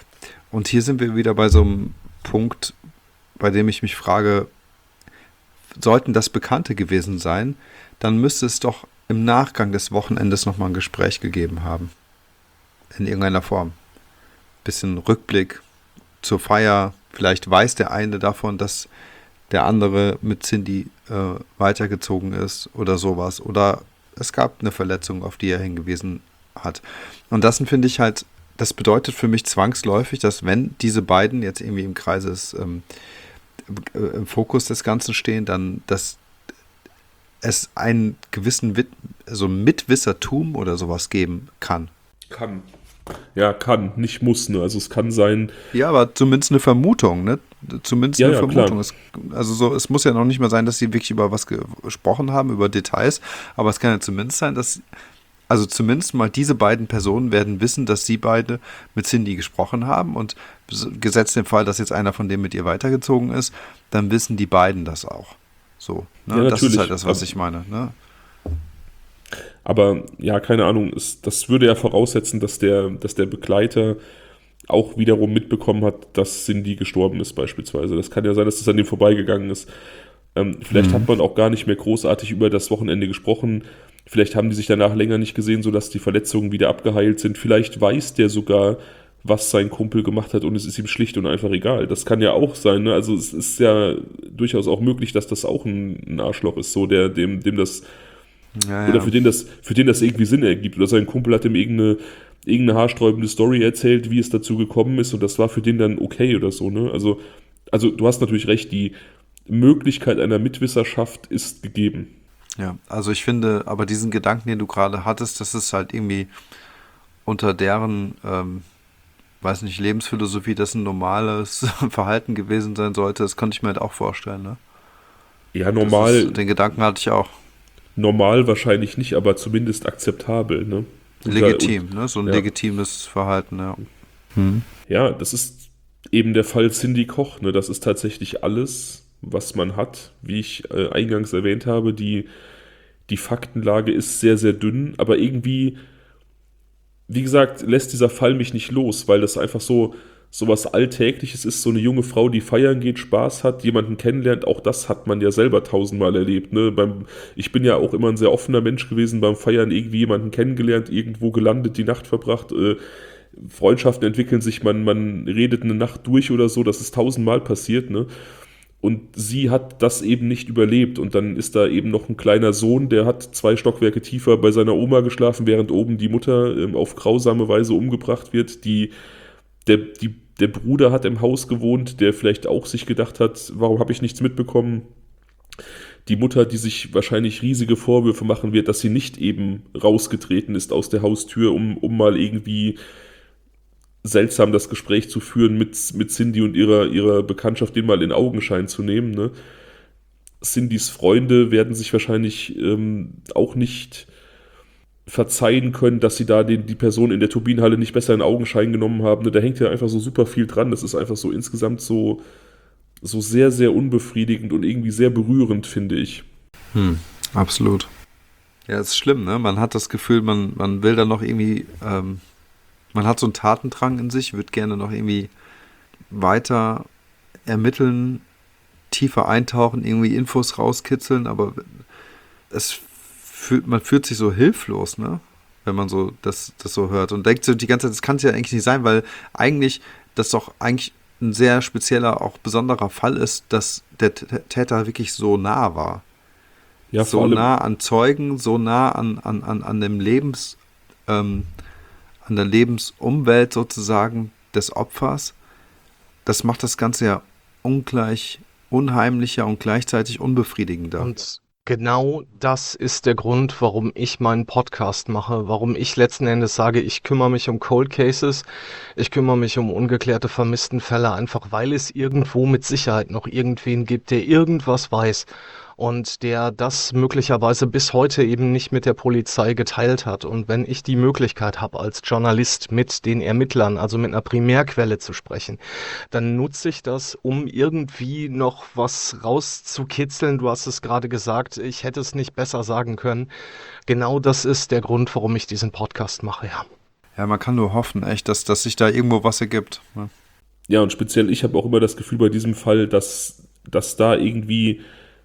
Und hier sind wir wieder bei so einem Punkt, bei dem ich mich frage, sollten das Bekannte gewesen sein, dann müsste es doch im Nachgang des Wochenendes nochmal ein Gespräch gegeben haben. In irgendeiner Form. Bisschen Rückblick zur Feier. Vielleicht weiß der eine davon, dass der andere mit Cindy äh, weitergezogen ist oder sowas. Oder es gab eine Verletzung, auf die er hingewiesen hat. Und das finde ich halt, das bedeutet für mich zwangsläufig, dass wenn diese beiden jetzt irgendwie im Kreis ist, ähm, im Fokus des Ganzen stehen, dann, dass es einen gewissen Wit- so Mitwissertum oder sowas geben kann. Kann. Ja, kann, nicht muss, ne? Also es kann sein. Ja, aber zumindest eine Vermutung, ne? Zumindest Ja, eine ja, Vermutung. klar. Es, also so, es muss ja noch nicht mal sein, dass sie wirklich über was ge- gesprochen haben, über Details, aber es kann ja zumindest sein, dass, also zumindest mal diese beiden Personen werden wissen, dass sie beide mit Cindy gesprochen haben und s- gesetzt den Fall, dass jetzt einer von denen mit ihr weitergezogen ist, dann wissen die beiden das auch. So, ne? Ja, Das ist natürlich. halt das, was Aber- ich meine, ne? Aber ja, keine Ahnung, es, das würde ja voraussetzen, dass der, dass der Begleiter auch wiederum mitbekommen hat, dass Cindy gestorben ist beispielsweise. Das kann ja sein, dass das an dem vorbeigegangen ist. Ähm, vielleicht Mhm. hat man auch gar nicht mehr großartig über das Wochenende gesprochen. Vielleicht haben die sich danach länger nicht gesehen, sodass die Verletzungen wieder abgeheilt sind. Vielleicht weiß der sogar, was sein Kumpel gemacht hat und es ist ihm schlicht und einfach egal. Das kann ja auch sein. Ne? Also es ist ja durchaus auch möglich, dass das auch ein, ein Arschloch ist, so der dem, dem das Ja, oder ja. für den das, für den das irgendwie Sinn ergibt. Oder sein Kumpel hat ihm irgendeine, irgendeine haarsträubende Story erzählt, wie es dazu gekommen ist und das war für den dann okay oder so. Ne? Also, also du hast natürlich recht, die Möglichkeit einer Mitwisserschaft ist gegeben. Ja, also ich finde, aber diesen Gedanken, den du gerade hattest, das ist halt irgendwie unter deren, ähm, weiß nicht, Lebensphilosophie, das ein normales Verhalten gewesen sein sollte, das konnte ich mir halt auch vorstellen, ne? Ja, Das normal, ist, den Gedanken hatte ich auch. normal wahrscheinlich nicht, aber zumindest akzeptabel. Ne? Und da- Legitim, ne? So ein ja. legitimes Verhalten, ja. Hm. Ja, das ist eben der Fall Cindy Koch. Ne? Das ist tatsächlich alles, was man hat. Wie ich äh, eingangs erwähnt habe, die, die Faktenlage ist sehr, sehr dünn, aber irgendwie, wie gesagt, lässt dieser Fall mich nicht los, weil das einfach so, so was Alltägliches ist. So eine junge Frau, die feiern geht, Spaß hat, jemanden kennenlernt, auch das hat man ja selber tausendmal erlebt. Ne? Beim, ich bin ja auch immer ein sehr offener Mensch gewesen, beim Feiern irgendwie jemanden kennengelernt, irgendwo gelandet, die Nacht verbracht, äh, Freundschaften entwickeln sich, man, man redet eine Nacht durch oder so, das ist tausendmal passiert, ne? Und sie hat das eben nicht überlebt und dann ist da eben noch ein kleiner Sohn, der hat zwei Stockwerke tiefer bei seiner Oma geschlafen, während oben die Mutter ähm, auf grausame Weise umgebracht wird. Die, der, die, der Bruder hat im Haus gewohnt, der vielleicht auch sich gedacht hat, warum habe ich nichts mitbekommen? Die Mutter, die sich wahrscheinlich riesige Vorwürfe machen wird, dass sie nicht eben rausgetreten ist aus der Haustür, um, um mal irgendwie seltsam das Gespräch zu führen mit, mit Cindy und ihrer, ihrer Bekanntschaft, den mal in Augenschein zu nehmen. Ne? Cindys Freunde werden sich wahrscheinlich ähm, auch nicht verzeihen können, dass sie da den, die Person in der Turbinenhalle nicht besser in Augenschein genommen haben. Ne? Da hängt ja einfach so super viel dran. Das ist einfach so insgesamt so, so sehr, sehr unbefriedigend und irgendwie sehr berührend, finde ich. Hm, absolut. Ja, es ist schlimm, ne? Man hat das Gefühl, man, man will da noch irgendwie, ähm, man hat so einen Tatendrang in sich, wird gerne noch irgendwie weiter ermitteln, tiefer eintauchen, irgendwie Infos rauskitzeln, aber es fühlt, man fühlt sich so hilflos, ne? Wenn man so das, das so hört und denkt so die ganze Zeit, das kann es ja eigentlich nicht sein, weil eigentlich das doch eigentlich ein sehr spezieller, auch besonderer Fall ist, dass der T- Täter wirklich so nah war. Ja, so vor allem, nah an Zeugen, so nah an, an, an, an dem Lebens, ähm, an der Lebensumwelt sozusagen des Opfers. Das macht das Ganze ja ungleich unheimlicher und gleichzeitig unbefriedigender. Und genau das ist der Grund, warum ich meinen Podcast mache, warum ich letzten Endes sage, ich kümmere mich um Cold Cases, ich kümmere mich um ungeklärte Vermisstenfälle, einfach weil es irgendwo mit Sicherheit noch irgendwen gibt, der irgendwas weiß und der das möglicherweise bis heute eben nicht mit der Polizei geteilt hat. Und wenn ich die Möglichkeit habe, als Journalist mit den Ermittlern, also mit einer Primärquelle zu sprechen, dann nutze ich das, um irgendwie noch was rauszukitzeln. Du hast es gerade gesagt, ich hätte es nicht besser sagen können. Genau das ist der Grund, warum ich diesen Podcast mache, ja. Ja, man kann nur hoffen, echt, dass, dass sich da irgendwo was ergibt. Ne? ja, und speziell ich habe auch immer das Gefühl bei diesem Fall, dass, dass da irgendwie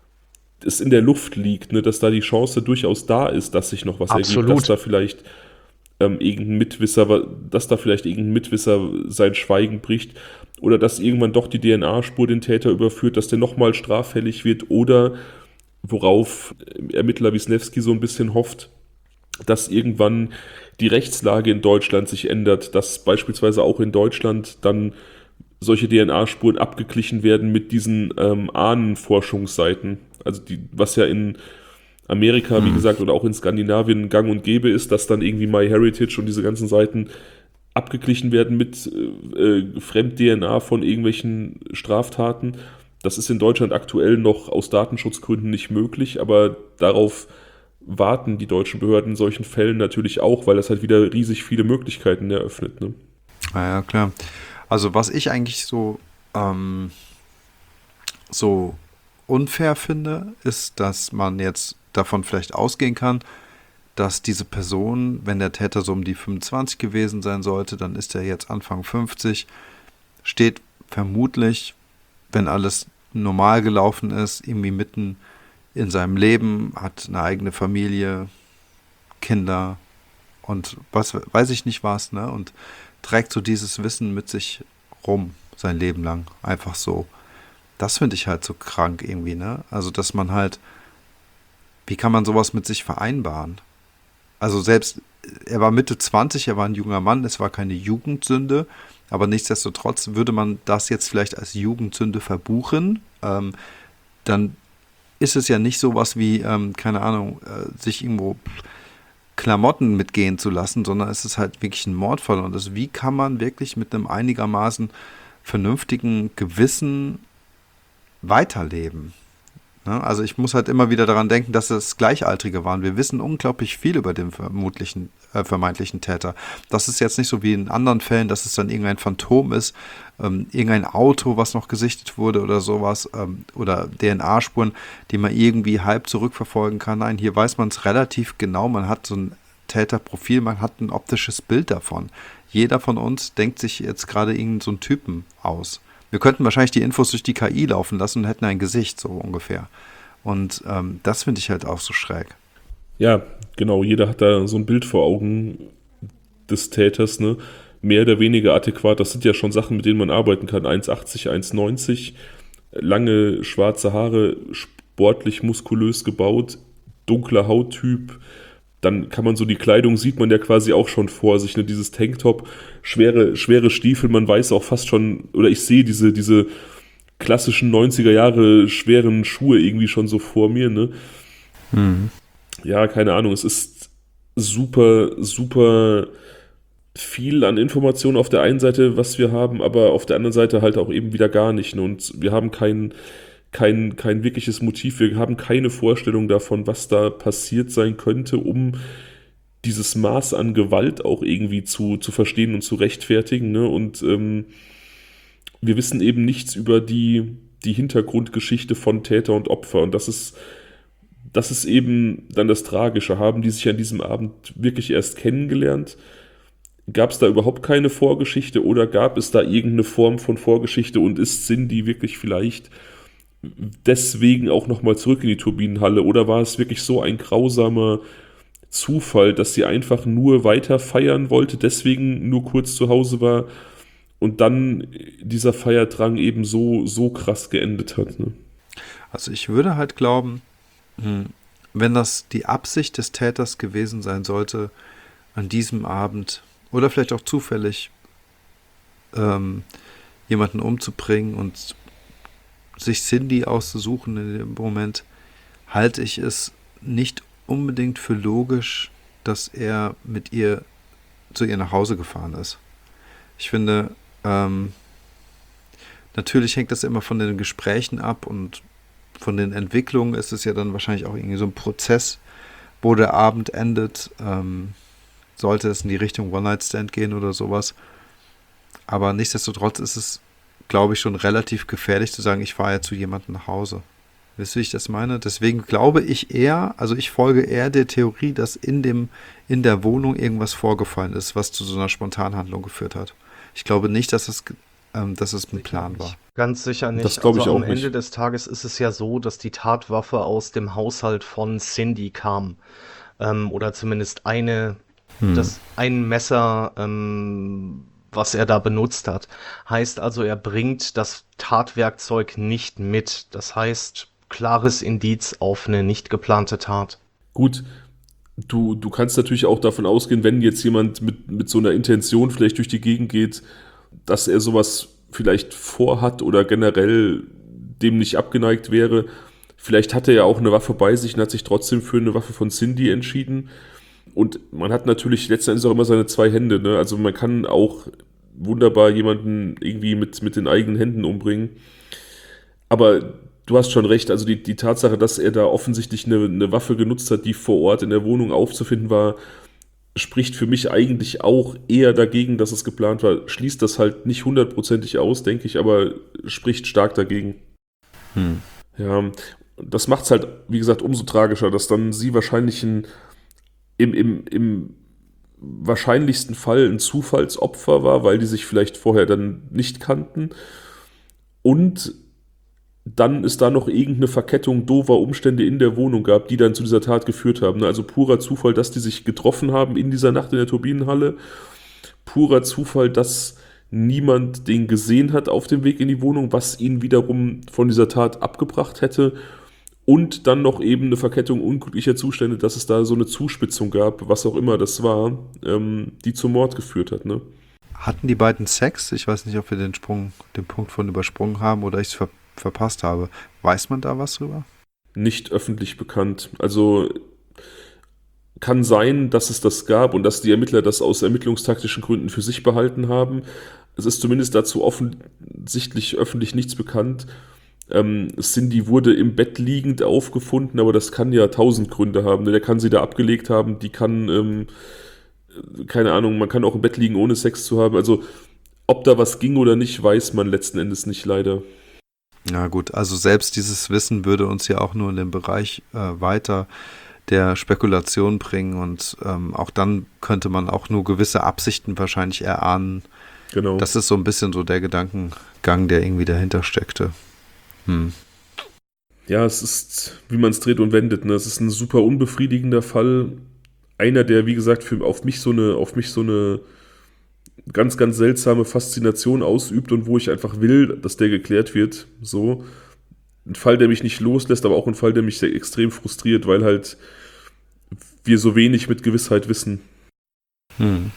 es in der Luft liegt, ne, dass da die Chance durchaus da ist, dass sich noch was Absolut. ergibt, dass da vielleicht ähm, irgendein Mitwisser, dass da vielleicht irgendein Mitwisser sein Schweigen bricht oder dass irgendwann doch die D N A-Spur den Täter überführt, dass der nochmal straffällig wird oder worauf Ermittler Wisniewski so ein bisschen hofft, dass irgendwann die Rechtslage in Deutschland sich ändert, dass beispielsweise auch in Deutschland dann solche D N A-Spuren abgeglichen werden mit diesen ähm, Ahnenforschungsseiten. Also die, was ja in Amerika, wie Hm. gesagt, oder auch in Skandinavien gang und gäbe ist, dass dann irgendwie MyHeritage und diese ganzen Seiten abgeglichen werden mit äh, Fremd-D N A von irgendwelchen Straftaten. Das ist in Deutschland aktuell noch aus Datenschutzgründen nicht möglich, aber darauf warten die deutschen Behörden in solchen Fällen natürlich auch, weil das halt wieder riesig viele Möglichkeiten eröffnet. Ne? Ja, ja, klar. Also was ich eigentlich so, ähm, so unfair finde, ist, dass man jetzt davon vielleicht ausgehen kann, dass diese Person, wenn der Täter so um die fünfundzwanzig gewesen sein sollte, dann ist er jetzt Anfang fünfzig, steht vermutlich, wenn alles normal gelaufen ist, irgendwie mitten in seinem Leben, hat eine eigene Familie, Kinder und was weiß ich nicht was, ne? Und trägt so dieses Wissen mit sich rum, sein Leben lang, einfach so. Das finde ich halt so krank irgendwie, ne? Also, dass man halt, wie kann man sowas mit sich vereinbaren? Also selbst, er war Mitte zwanzig, er war ein junger Mann, es war keine Jugendsünde, aber nichtsdestotrotz würde man das jetzt vielleicht als Jugendsünde verbuchen, ähm, dann ist es ja nicht sowas wie, ähm, keine Ahnung, äh, sich irgendwo Klamotten mitgehen zu lassen, sondern es ist halt wirklich ein Mordfall. Und das, wie kann man wirklich mit einem einigermaßen vernünftigen Gewissen weiterleben? Ne? Also ich muss halt immer wieder daran denken, dass es Gleichaltrige waren. Wir wissen unglaublich viel über den vermutlichen, äh, vermeintlichen Täter. Das ist jetzt nicht so wie in anderen Fällen, dass es dann irgendein Phantom ist, ähm, irgendein Auto, was noch gesichtet wurde oder sowas, ähm, oder D N A-Spuren, die man irgendwie halb zurückverfolgen kann. Nein, hier weiß man es relativ genau. Man hat so ein Täterprofil, man hat ein optisches Bild davon. Jeder von uns denkt sich jetzt gerade irgendeinen so einen Typen aus. Wir könnten wahrscheinlich die Infos durch die K I laufen lassen und hätten ein Gesicht, so ungefähr. Und ähm, das finde ich halt auch so schräg. Ja, genau, jeder hat da so ein Bild vor Augen des Täters, ne? Mehr oder weniger adäquat. Das sind ja schon Sachen, mit denen man arbeiten kann. eins achtzig, eins neunzig, lange schwarze Haare, sportlich muskulös gebaut, dunkler Hauttyp. Dann kann man so die Kleidung, sieht man ja quasi auch schon vor sich, ne? Dieses Tanktop, schwere, schwere Stiefel, man weiß auch fast schon, oder ich sehe diese, diese klassischen neunziger Jahre schweren Schuhe irgendwie schon so vor mir, ne? Mhm. Ja, keine Ahnung, es ist super, super viel an Informationen auf der einen Seite, was wir haben, aber auf der anderen Seite halt auch eben wieder gar nicht, ne? Und wir haben kein, kein, kein wirkliches Motiv, wir haben keine Vorstellung davon, was da passiert sein könnte, um dieses Maß an Gewalt auch irgendwie zu, zu verstehen und zu rechtfertigen, ne? Und ähm, wir wissen eben nichts über die, die Hintergrundgeschichte von Täter und Opfer. Und das ist, das ist eben dann das Tragische. Haben die sich an diesem Abend wirklich erst kennengelernt? Gab es da überhaupt keine Vorgeschichte oder gab es da irgendeine Form von Vorgeschichte und ist Cindy wirklich vielleicht deswegen auch nochmal zurück in die Turbinenhalle? Oder war es wirklich so ein grausamer Zufall, dass sie einfach nur weiter feiern wollte, deswegen nur kurz zu Hause war und dann dieser Feierdrang eben so, so krass geendet hat? Ne? Also ich würde halt glauben, wenn das die Absicht des Täters gewesen sein sollte, an diesem Abend oder vielleicht auch zufällig ähm, jemanden umzubringen und sich Cindy auszusuchen in dem Moment, halte ich es nicht unbedingt für logisch, dass er mit ihr zu ihr nach Hause gefahren ist. Ich finde, ähm, natürlich hängt das immer von den Gesprächen ab und von den Entwicklungen ist es ja dann wahrscheinlich auch irgendwie so ein Prozess, wo der Abend endet. Ähm, sollte es in die Richtung One-Night-Stand gehen oder sowas. Aber nichtsdestotrotz ist es, glaube ich, schon relativ gefährlich zu sagen, ich fahre ja zu jemandem nach Hause. Wisst ihr, wie ich das meine? Deswegen glaube ich eher, also ich folge eher der Theorie, dass in dem, in der Wohnung irgendwas vorgefallen ist, was zu so einer Spontanhandlung geführt hat. Ich glaube nicht, dass es, ähm, dass es ein Plan war. Ganz sicher nicht. Das glaube ich also auch am Ende nicht. des Tages ist es ja so, dass die Tatwaffe aus dem Haushalt von Cindy kam. Ähm, oder zumindest eine, Hm. das ein Messer, ähm, was er da benutzt hat. Heißt also, er bringt das Tatwerkzeug nicht mit. Das heißt, klares Indiz auf eine nicht geplante Tat. Gut, du, du kannst natürlich auch davon ausgehen, wenn jetzt jemand mit, mit so einer Intention vielleicht durch die Gegend geht, dass er sowas vielleicht vorhat oder generell dem nicht abgeneigt wäre. Vielleicht hat er ja auch eine Waffe bei sich und hat sich trotzdem für eine Waffe von Cindy entschieden. Und man hat natürlich letzten Endes auch immer seine zwei Hände. Ne? Also man kann auch wunderbar jemanden irgendwie mit, mit den eigenen Händen umbringen. Aber du hast schon recht, also die, die Tatsache, dass er da offensichtlich eine, eine Waffe genutzt hat, die vor Ort in der Wohnung aufzufinden war, spricht für mich eigentlich auch eher dagegen, dass es geplant war. Schließt das halt nicht hundertprozentig aus, denke ich, aber spricht stark dagegen. Hm. Ja, das macht es halt, wie gesagt, umso tragischer, dass dann sie wahrscheinlich ein, im, im, im wahrscheinlichsten Fall ein Zufallsopfer war, weil die sich vielleicht vorher dann nicht kannten. Und dann es da noch irgendeine Verkettung doofer Umstände in der Wohnung gab, die dann zu dieser Tat geführt haben. Also purer Zufall, dass die sich getroffen haben in dieser Nacht in der Turbinenhalle. Purer Zufall, dass niemand den gesehen hat auf dem Weg in die Wohnung, was ihn wiederum von dieser Tat abgebracht hätte. Und dann noch eben eine Verkettung unglücklicher Zustände, dass es da so eine Zuspitzung gab, was auch immer das war, ähm, die zum Mord geführt hat. Ne? Hatten die beiden Sex? Ich weiß nicht, ob wir den Sprung, den Punkt von übersprungen haben oder ich es ver- verpasst habe. Weiß man da was drüber? Nicht öffentlich bekannt. Also kann sein, dass es das gab und dass die Ermittler das aus ermittlungstaktischen Gründen für sich behalten haben. Es ist zumindest dazu offensichtlich öffentlich nichts bekannt. Ähm, Cindy wurde im Bett liegend aufgefunden, aber das kann ja tausend Gründe haben. Der kann sie da abgelegt haben, die kann, ähm, keine Ahnung, man kann auch im Bett liegen, ohne Sex zu haben. Also ob da was ging oder nicht, weiß man letzten Endes nicht, leider. Na gut, also selbst dieses Wissen würde uns ja auch nur in den Bereich äh, weiter der Spekulation bringen und ähm, auch dann könnte man auch nur gewisse Absichten wahrscheinlich erahnen. Genau. Das ist so ein bisschen so der Gedankengang, der irgendwie dahinter steckte. Hm. Ja, es ist, wie man es dreht und wendet, ne? Es ist ein super unbefriedigender Fall. Einer, der, wie gesagt, für, auf mich so eine, auf mich so eine ganz, ganz seltsame Faszination ausübt und wo ich einfach will, dass der geklärt wird. So. Ein Fall, der mich nicht loslässt, aber auch ein Fall, der mich sehr extrem frustriert, weil halt wir so wenig mit Gewissheit wissen. Hm.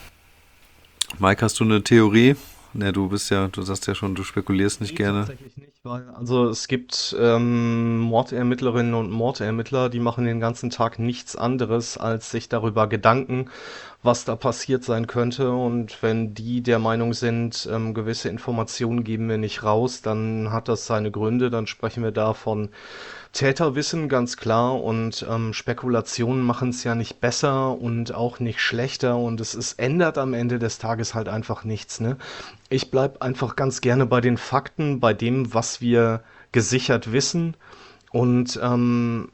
Mike, hast du eine Theorie? Ne, du bist ja, du sagst ja schon, du spekulierst nicht Nee, gerne. tatsächlich nicht, weil also es gibt ähm, Mordermittlerinnen und Mordermittler, die machen den ganzen Tag nichts anderes, als sich darüber Gedanken, was da passiert sein könnte. Und wenn die der Meinung sind, ähm, gewisse Informationen geben wir nicht raus, dann hat das seine Gründe. Dann sprechen wir da von Täterwissen, ganz klar. Und ähm, Spekulationen machen es ja nicht besser und auch nicht schlechter. Und es ist, ändert am Ende des Tages halt einfach nichts, ne? Ich bleib einfach ganz gerne bei den Fakten, bei dem, was wir gesichert wissen und ähm,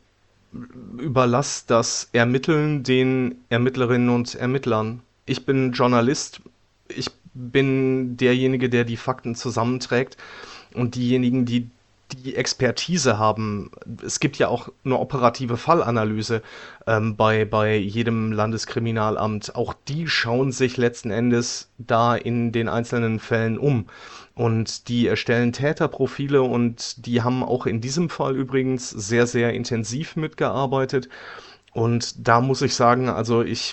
überlass das Ermitteln den Ermittlerinnen und Ermittlern. Ich bin Journalist, ich bin derjenige, der die Fakten zusammenträgt und diejenigen, die die Expertise haben. Es gibt ja auch eine operative Fallanalyse ähm, bei, bei jedem Landeskriminalamt. Auch die schauen sich letzten Endes da in den einzelnen Fällen um. Und die erstellen Täterprofile und die haben auch in diesem Fall übrigens sehr, sehr intensiv mitgearbeitet. Und da muss ich sagen, also ich,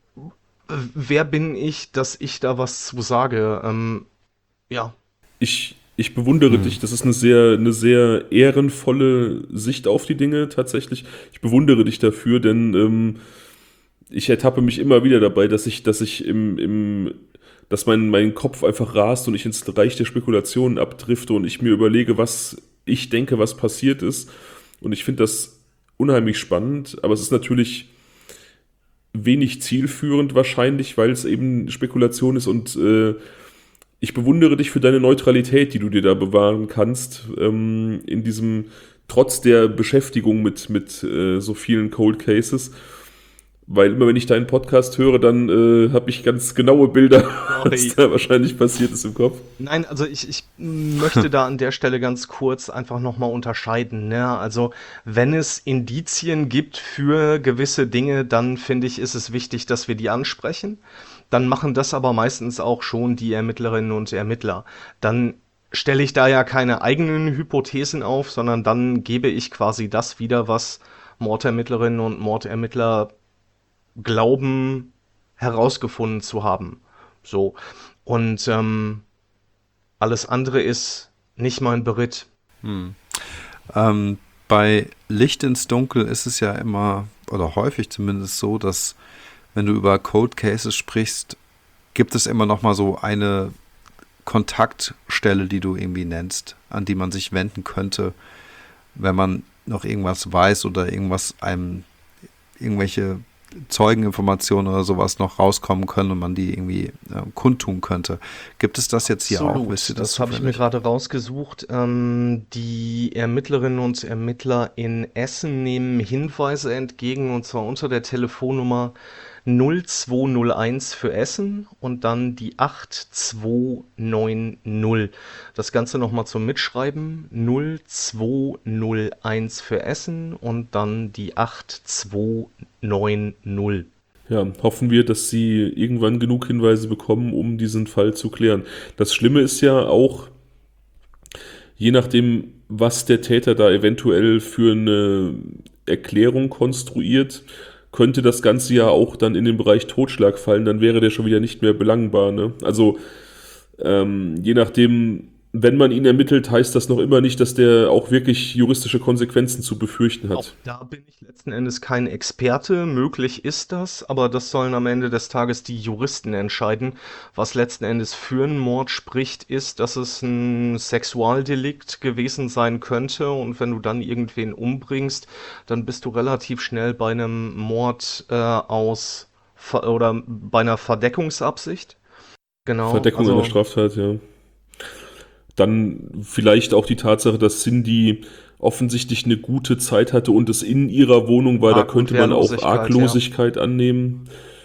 wer bin ich, dass ich da was zu sage? Ähm, ja. Ich, ich bewundere Hm. dich. Das ist eine sehr, eine sehr ehrenvolle Sicht auf die Dinge tatsächlich. Ich bewundere dich dafür, denn ähm, ich ertappe mich immer wieder dabei, dass ich, dass ich im, im dass mein, mein Kopf einfach rast und ich ins Reich der Spekulationen abdrifte und ich mir überlege, was ich denke, was passiert ist. Und ich finde das unheimlich spannend, aber es ist natürlich wenig zielführend wahrscheinlich, weil es eben Spekulation ist und äh, ich bewundere dich für deine Neutralität, die du dir da bewahren kannst, ähm, in diesem, trotz der Beschäftigung mit, mit äh, so vielen Cold Cases. Weil immer wenn ich deinen Podcast höre, dann äh, habe ich ganz genaue Bilder, was da wahrscheinlich passiert ist im Kopf. Nein, also ich, ich möchte da an der Stelle ganz kurz einfach nochmal unterscheiden. Ne? Also wenn es Indizien gibt für gewisse Dinge, dann finde ich, ist es wichtig, dass wir die ansprechen. Dann machen das aber meistens auch schon die Ermittlerinnen und Ermittler. Dann stelle ich da ja keine eigenen Hypothesen auf, sondern dann gebe ich quasi das wieder, was Mordermittlerinnen und Mordermittler glauben herausgefunden zu haben. So. Und ähm, alles andere ist nicht mein Beritt. Hm. Ähm, Bei Licht ins Dunkel ist es ja immer, oder häufig zumindest so, dass wenn du über Cold Cases sprichst, gibt es immer noch mal so eine Kontaktstelle, die du irgendwie nennst, an die man sich wenden könnte, wenn man noch irgendwas weiß oder irgendwas einem, irgendwelche Zeugeninformationen oder sowas noch rauskommen können und man die irgendwie äh, kundtun könnte. Gibt es das jetzt hier auch? Wisst ihr Das, das habe ich mir zufällig? gerade rausgesucht. Ähm, die Ermittlerinnen und Ermittler in Essen nehmen Hinweise entgegen und zwar unter der Telefonnummer null zwei null eins für Essen und dann die acht zwei neun null. Das Ganze nochmal zum Mitschreiben. null zwei null eins für Essen und dann die acht zwei neun null. Ja, hoffen wir, dass sie irgendwann genug Hinweise bekommen, um diesen Fall zu klären. Das Schlimme ist ja auch, je nachdem, was der Täter da eventuell für eine Erklärung konstruiert, könnte das Ganze ja auch dann in den Bereich Totschlag fallen, dann wäre der schon wieder nicht mehr belangbar. Ne? Also ähm, je nachdem, wenn man ihn ermittelt, heißt das noch immer nicht, dass der auch wirklich juristische Konsequenzen zu befürchten Auch hat. da bin ich letzten Endes kein Experte. Möglich ist das, aber das sollen am Ende des Tages die Juristen entscheiden. Was letzten Endes für einen Mord spricht, ist, dass es ein Sexualdelikt gewesen sein könnte. Und wenn du dann irgendwen umbringst, dann bist du relativ schnell bei einem Mord äh, aus Ver oder bei einer Verdeckungsabsicht. Genau, Verdeckung einer also Straftat, ja. Dann vielleicht auch die Tatsache, dass Cindy offensichtlich eine gute Zeit hatte und es in ihrer Wohnung war, da Arg- und könnte man auch Wehrlosigkeit, ja. Arglosigkeit annehmen,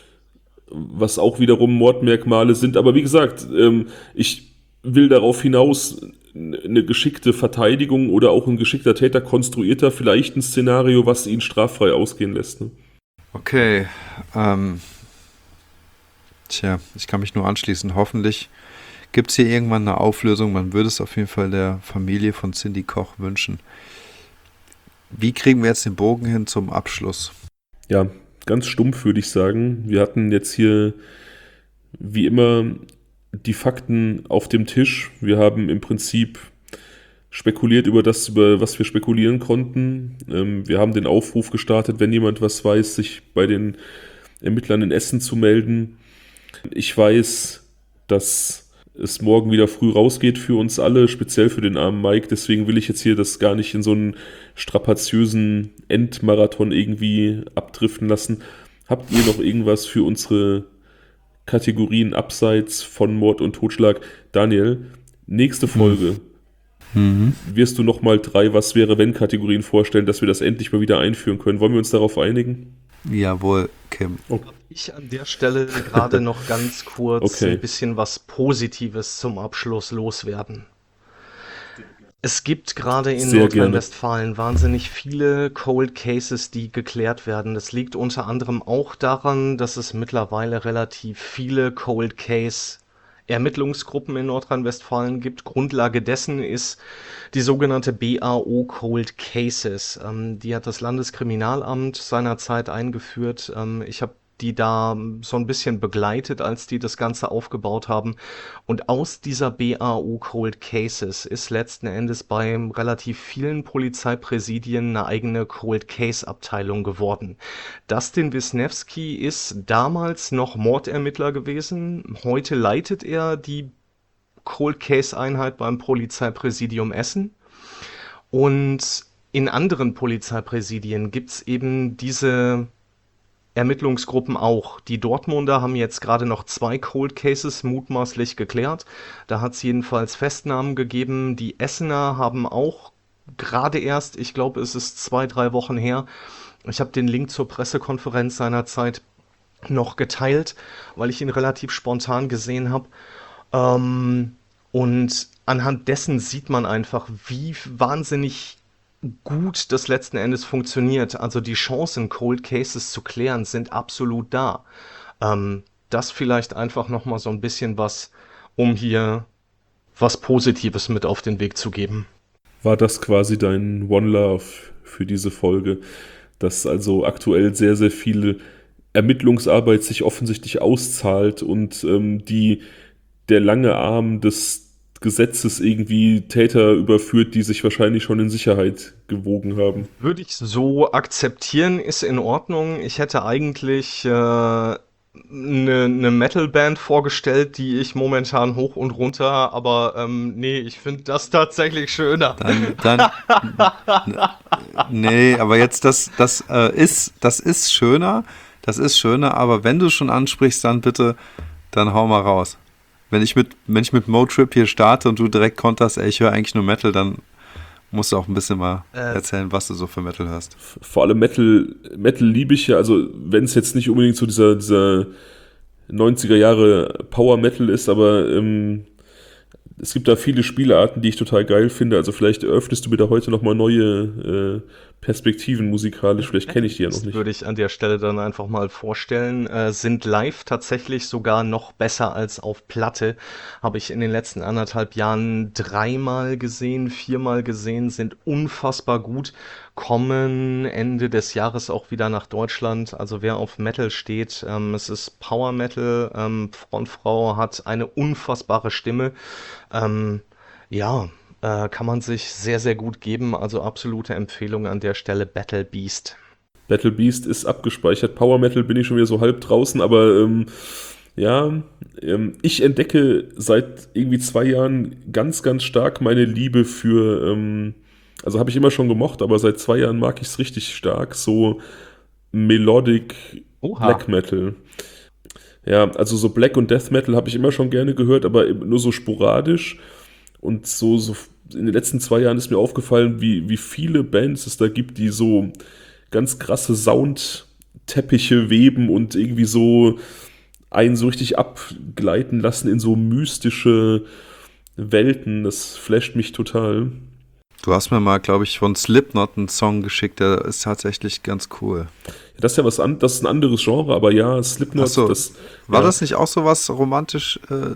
was auch wiederum Mordmerkmale sind. Aber wie gesagt, ähm, ich will darauf hinaus, eine geschickte Verteidigung oder auch ein geschickter Täter konstruiert da vielleicht ein Szenario, was ihn straffrei ausgehen lässt. Ne? Okay, ähm, tja, ich kann mich nur anschließen. Hoffentlich gibt es hier irgendwann eine Auflösung. Man würde es auf jeden Fall der Familie von Cindy Koch wünschen. Wie kriegen wir jetzt den Bogen hin zum Abschluss? Ja, ganz stumpf würde ich sagen. Wir hatten jetzt hier wie immer die Fakten auf dem Tisch. Wir haben im Prinzip spekuliert über das, über was wir spekulieren konnten. Ähm, wir haben den Aufruf gestartet, wenn jemand was weiß, sich bei den Ermittlern in Essen zu melden. Ich weiß, dass es morgen wieder früh rausgeht für uns alle, speziell für den armen Mike. Deswegen will ich jetzt hier das gar nicht in so einen strapaziösen Endmarathon irgendwie abdriften lassen. Habt ihr noch irgendwas für unsere Kategorien abseits von Mord und Totschlag? Daniel, nächste Folge Mhm. wirst du nochmal drei Was-wäre-wenn-Kategorien vorstellen, dass wir das endlich mal wieder einführen können. Wollen wir uns darauf einigen? Jawohl, Kim. ich an der Stelle gerade noch ganz kurz Okay. ein bisschen was Positives zum Abschluss loswerden. Es gibt gerade in Sehr Nordrhein-Westfalen wahnsinnig viele Cold Cases, die geklärt werden. Das liegt unter anderem auch daran, dass es mittlerweile relativ viele Cold Case Ermittlungsgruppen in Nordrhein-Westfalen gibt. Grundlage dessen ist die sogenannte B A O Cold Cases. Ähm, die hat das Landeskriminalamt seinerzeit eingeführt. Ähm, ich habe die da so ein bisschen begleitet, als die das Ganze aufgebaut haben. Und aus dieser B A O Cold Cases ist letzten Endes bei relativ vielen Polizeipräsidien eine eigene Cold Case Abteilung geworden. Dustin Wisniewski ist damals noch Mordermittler gewesen. Heute leitet er die Cold Case Einheit beim Polizeipräsidium Essen. Und in anderen Polizeipräsidien gibt's eben diese Ermittlungsgruppen auch. Die Dortmunder haben jetzt gerade noch zwei Cold Cases mutmaßlich geklärt. Da hat es jedenfalls Festnahmen gegeben. Die Essener haben auch gerade erst, ich glaube, es ist zwei, drei Wochen her, ich habe den Link zur Pressekonferenz seinerzeit noch geteilt, weil ich ihn relativ spontan gesehen habe. Ähm, und anhand dessen sieht man einfach, wie wahnsinnig gut das letzten Endes funktioniert. Also die Chancen, Cold Cases zu klären, sind absolut da. Ähm, das vielleicht einfach nochmal so ein bisschen was, um hier was Positives mit auf den Weg zu geben. War das quasi dein One Love für diese Folge, dass also aktuell sehr, sehr viel Ermittlungsarbeit sich offensichtlich auszahlt und ähm, die, der lange Arm des Gesetzes irgendwie Täter überführt, die sich wahrscheinlich schon in Sicherheit gewogen haben. Würde ich so akzeptieren, ist in Ordnung. Ich hätte eigentlich eine äh, ne Metal-Band vorgestellt, die ich momentan hoch und runter, aber ähm, nee, ich finde das tatsächlich schöner. Dann, dann nee, aber jetzt das, das äh, ist, das ist schöner, das ist schöner, aber wenn du schon ansprichst, dann bitte, dann hau mal raus. Wenn ich mit, wenn ich mit Motrip hier starte und du direkt konterst, ey, ich höre eigentlich nur Metal, dann musst du auch ein bisschen mal äh, erzählen, was du so für Metal hörst. Vor allem Metal, Metal liebe ich ja, also wenn es jetzt nicht unbedingt so dieser, dieser neunziger Jahre Power Metal ist, aber ähm, es gibt da viele Spielarten, die ich total geil finde, also vielleicht eröffnest du mir da heute nochmal neue äh, Perspektiven musikalisch, vielleicht kenne ich die ja noch nicht. Würde ich an der Stelle dann einfach mal vorstellen, äh, sind live tatsächlich sogar noch besser als auf Platte. Habe ich in den letzten anderthalb Jahren dreimal gesehen, viermal gesehen, sind unfassbar gut, kommen Ende des Jahres auch wieder nach Deutschland. Also wer auf Metal steht, ähm, es ist Power Metal, ähm, Frontfrau hat eine unfassbare Stimme, ähm, ja, Äh, kann man sich sehr, sehr gut geben. Also absolute Empfehlung an der Stelle, Battle Beast. Battle Beast ist abgespeichert. Power Metal bin ich schon wieder so halb draußen, aber ähm, ja, ähm, ich entdecke seit irgendwie zwei Jahren ganz, ganz stark meine Liebe für, ähm, also habe ich immer schon gemocht, aber seit zwei Jahren mag ich es richtig stark, so Melodic Oha. Black Metal. Ja, also so Black und Death Metal habe ich immer schon gerne gehört, aber nur so sporadisch. Und so, so in den letzten zwei Jahren ist mir aufgefallen, wie, wie viele Bands es da gibt, die so ganz krasse Soundteppiche weben und irgendwie so einen so richtig abgleiten lassen in so mystische Welten. Das flasht mich total. Du hast mir mal, glaube ich, von Slipknot einen Song geschickt, der ist tatsächlich ganz cool. Das ist ja was an, das ist ein anderes Genre, aber ja, Slipknot, Ach so, das war ja. das nicht auch so was romantisch äh,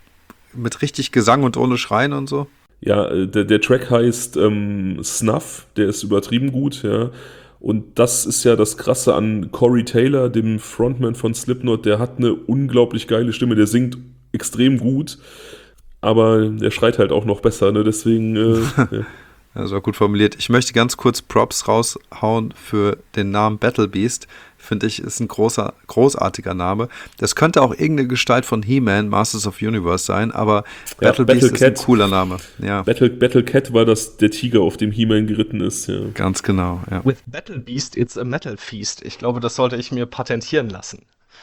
mit richtig Gesang und ohne Schreien und so? Ja, der, der Track heißt ähm, Snuff, der ist übertrieben gut, ja. Und das ist ja das Krasse an Corey Taylor, dem Frontman von Slipknot, der hat eine unglaublich geile Stimme, der singt extrem gut, aber der schreit halt auch noch besser, ne? Deswegen. Äh, ja. Das war gut formuliert. Ich möchte ganz kurz Props raushauen für den Namen Battle Beast. Finde ich, ist ein großer, großartiger Name. Das könnte auch irgendeine Gestalt von He-Man, Masters of Universe sein, aber ja, Battle, Battle Beast Cat. ist ein cooler Name. Ja. Battle, Battle Cat war das der Tiger, auf dem He-Man geritten ist. Ja. Ganz genau, ja. With Battle Beast, it's a Metal Feast. Ich glaube, das sollte ich mir patentieren lassen.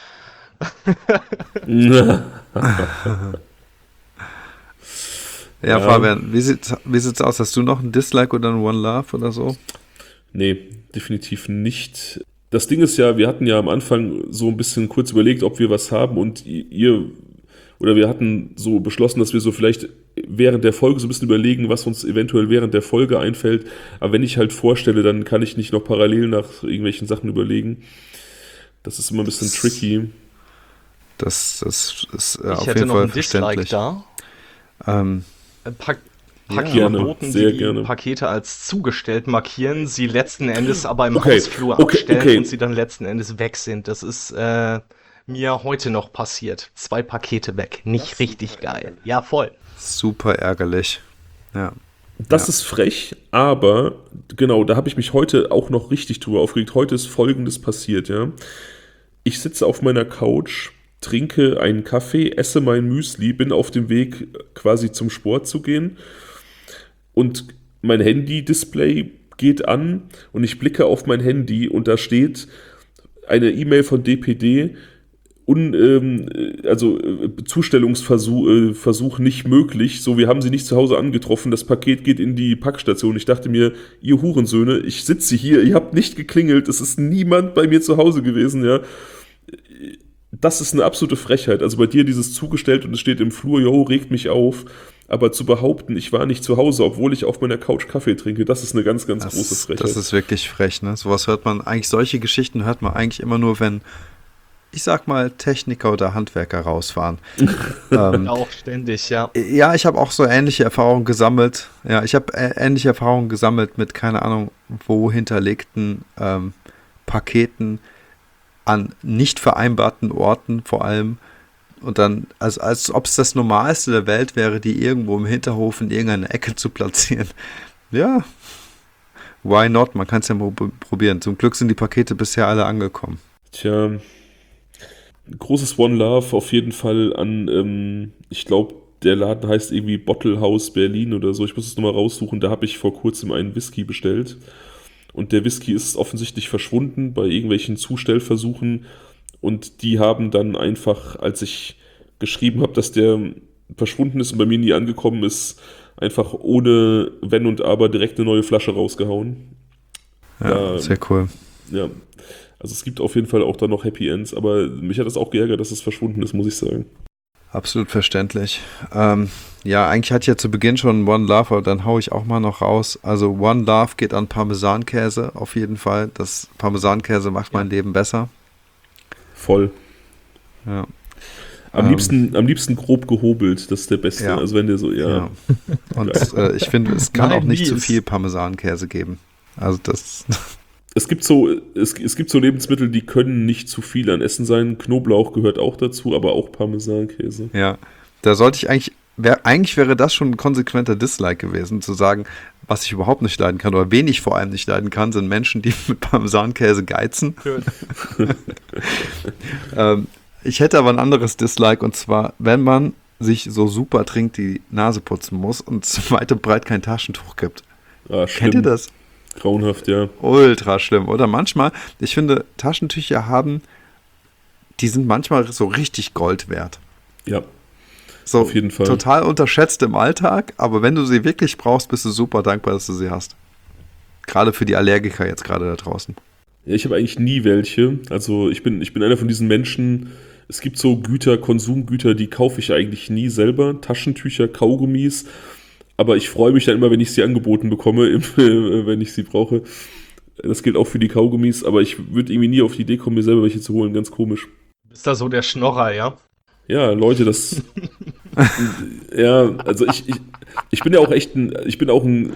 Ja, Fabian, wie sieht's, wie sieht's aus? Hast du noch ein Dislike oder ein One Love oder so? Nee, definitiv nicht. Das Ding ist ja, wir hatten ja am Anfang so ein bisschen kurz überlegt, ob wir was haben und ihr, oder wir hatten so beschlossen, dass wir so vielleicht während der Folge so ein bisschen überlegen, was uns eventuell während der Folge einfällt. Aber wenn ich halt vorstelle, dann kann ich nicht noch parallel nach irgendwelchen Sachen überlegen. Das ist immer ein bisschen tricky. Das, das ist äh, ich auf hätte jeden noch Fall ein Dislike verständlich. da. Ähm, Pa- Ja, Paketboten, sehr die die gerne. Pakete als zugestellt markieren, sie letzten Endes aber im Okay, Hausflur okay, abstellen okay. und sie dann letzten Endes weg sind. Das ist äh, mir heute noch passiert. Zwei Pakete weg. Nicht richtig geil. Ja, voll. super ärgerlich. Ja. Das Ja. ist frech, aber genau, da habe ich mich heute auch noch richtig drüber aufgeregt. Heute ist Folgendes passiert, ja. Ich sitze auf meiner Couch, trinke einen Kaffee, esse mein Müsli, bin auf dem Weg quasi zum Sport zu gehen und mein Handy-Display geht an und ich blicke auf mein Handy und da steht eine E-Mail von D P D, un, ähm, also äh, Zustellungsversuch äh, Versuch nicht möglich, so wir haben sie nicht zu Hause angetroffen, das Paket geht in die Packstation. Ich dachte mir, ihr Hurensöhne, ich sitze hier, ihr habt nicht geklingelt, es ist niemand bei mir zu Hause gewesen, ja. Das ist eine absolute Frechheit. Also bei dir dieses zugestellt und es steht im Flur, jo, regt mich auf. Aber zu behaupten, ich war nicht zu Hause, obwohl ich auf meiner Couch Kaffee trinke, das ist eine ganz, ganz Das, große Frechheit. das ist wirklich frech, ne? Sowas hört man, eigentlich solche Geschichten hört man eigentlich immer nur, wenn, ich sag mal, Techniker oder Handwerker rausfahren. ähm, Auch ständig, ja. Ja, ich habe auch so ähnliche Erfahrungen gesammelt. Ja, ich habe äh, ähnliche Erfahrungen gesammelt mit, keine Ahnung, wo hinterlegten ähm, Paketen an nicht vereinbarten Orten vor allem. Und dann, also als ob es das Normalste der Welt wäre, die irgendwo im Hinterhof in irgendeine Ecke zu platzieren. Ja, why not? Man kann es ja mal probieren. Zum Glück sind die Pakete bisher alle angekommen. Tja, großes One Love auf jeden Fall an, ähm, ich glaube, der Laden heißt irgendwie Bottle House Berlin oder so. Ich muss es nochmal raussuchen. Da habe ich vor kurzem einen Whisky bestellt. Und der Whisky ist offensichtlich verschwunden bei irgendwelchen Zustellversuchen. Und die haben dann einfach, als ich geschrieben habe, dass der verschwunden ist und bei mir nie angekommen ist, einfach ohne Wenn und Aber direkt eine neue Flasche rausgehauen. Ja, da, sehr cool. Ja, also es gibt auf jeden Fall auch da noch Happy Ends, aber mich hat das auch geärgert, dass es verschwunden ist, muss ich sagen. Absolut verständlich. Ähm, ja, eigentlich hatte ich ja zu Beginn schon One Love, aber dann haue ich auch mal noch raus. Also One Love geht an Parmesankäse auf jeden Fall. Das Parmesankäse macht mein Leben besser. Voll. Ja. Am, ähm, liebsten, am liebsten grob gehobelt, das ist der Beste. Ja. Also wenn der so, ja. ja. Und äh, ich finde, es kann Nein, auch nicht nie zu ist- viel Parmesankäse geben. Also das, Es gibt so, es, es gibt so Lebensmittel, die können nicht zu viel an Essen sein. Knoblauch gehört auch dazu, aber auch Parmesankäse. ja, da sollte ich eigentlich, wär, eigentlich wäre das schon ein konsequenter Dislike gewesen, zu sagen, was ich überhaupt nicht leiden kann oder wen ich vor allem nicht leiden kann, sind Menschen, die mit Parmesankäse geizen. ähm, ich hätte aber ein anderes Dislike und zwar, wenn man sich so super trinkt, die Nase putzen muss und zu weit und breit kein Taschentuch gibt. Ah, schlimm. Kennt ihr das? Grauenhaft, ja. Ultra schlimm. Oder manchmal, ich finde, Taschentücher haben, die sind manchmal so richtig Gold wert. Ja, So auf jeden Fall. total unterschätzt im Alltag, aber wenn du sie wirklich brauchst, bist du super dankbar, dass du sie hast. Gerade für die Allergiker jetzt gerade da draußen. Ja, ich habe eigentlich nie welche. Also ich bin, ich bin einer von diesen Menschen, es gibt so Güter, Konsumgüter, die kaufe ich eigentlich nie selber. Taschentücher, Kaugummis. Aber ich freue mich dann immer, wenn ich sie angeboten bekomme, wenn ich sie brauche. Das gilt auch für die Kaugummis, aber ich würde irgendwie nie auf die Idee kommen, mir selber welche zu holen. Ganz komisch. Bist da so der Schnorrer, ja? Ja, Leute, das... ja, also ich, ich, ich bin ja auch echt ein... Ich bin auch ein...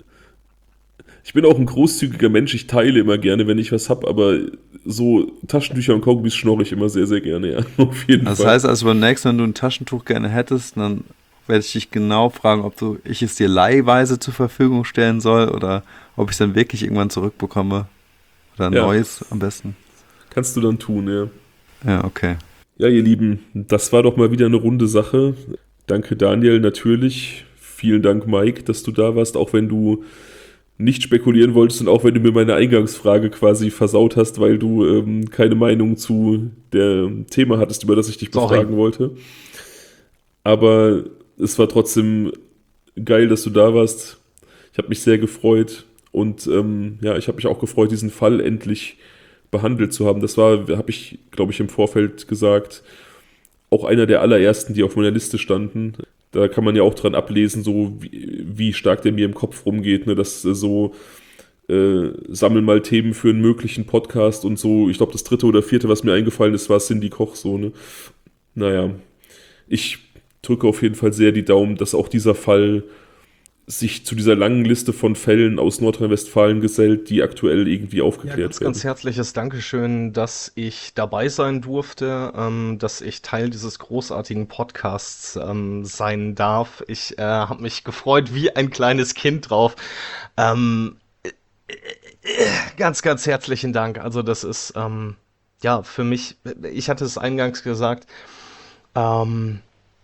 Ich bin auch ein großzügiger Mensch. Ich teile immer gerne, wenn ich was habe, aber so Taschentücher und Kaugummis schnorre ich immer sehr, sehr gerne, ja. Auf jeden Das Fall. heißt also beim nächsten, wenn du ein Taschentuch gerne hättest, dann werde ich dich genau fragen, ob du ich es dir leihweise zur Verfügung stellen soll oder ob ich es dann wirklich irgendwann zurückbekomme. Oder ein Ja. neues am besten. Kannst du dann tun, ja. Ja, okay. Ja, ihr Lieben, das war doch mal wieder eine runde Sache. Danke, Daniel, natürlich. Vielen Dank, Mike, dass du da warst, auch wenn du nicht spekulieren wolltest und auch wenn du mir meine Eingangsfrage quasi versaut hast, weil du ähm, keine Meinung zu dem Thema hattest, über das ich dich Sorry. befragen wollte. Aber es war trotzdem geil, dass du da warst. Ich habe mich sehr gefreut und ähm, ja, ich habe mich auch gefreut, diesen Fall endlich behandelt zu haben. Das war, habe ich, glaube ich, im Vorfeld gesagt, auch einer der allerersten, die auf meiner Liste standen. Da kann man ja auch dran ablesen, so wie, wie stark der mir im Kopf rumgeht, ne? Dass äh, so äh, sammeln mal Themen für einen möglichen Podcast und so. Ich glaube, das dritte oder vierte, was mir eingefallen ist, war Cindy Koch so. Ne? Naja, ich drücke auf jeden Fall sehr die Daumen, dass auch dieser Fall sich zu dieser langen Liste von Fällen aus Nordrhein-Westfalen gesellt, die aktuell irgendwie Ja, aufgeklärt ganz, werden. ganz herzliches Dankeschön, dass ich dabei sein durfte, ähm, dass ich Teil dieses großartigen Podcasts ähm, sein darf. Ich äh, habe mich gefreut wie ein kleines Kind drauf. Ähm, äh, äh, ganz, ganz herzlichen Dank. Also das ist, ähm, ja, für mich, ich hatte es eingangs gesagt, ähm,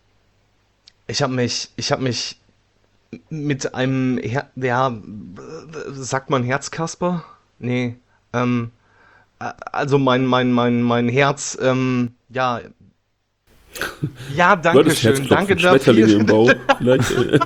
ich habe mich, ich habe mich mit einem, Her ja, sagt man Herzkasper? Nee, ähm, a- also mein, mein, mein, mein Herz, ähm, ja, ja, Du danke hattest schön, Herzklopfen, danke Schmetterlinge im dafür. Bauch. Vielleicht, äh,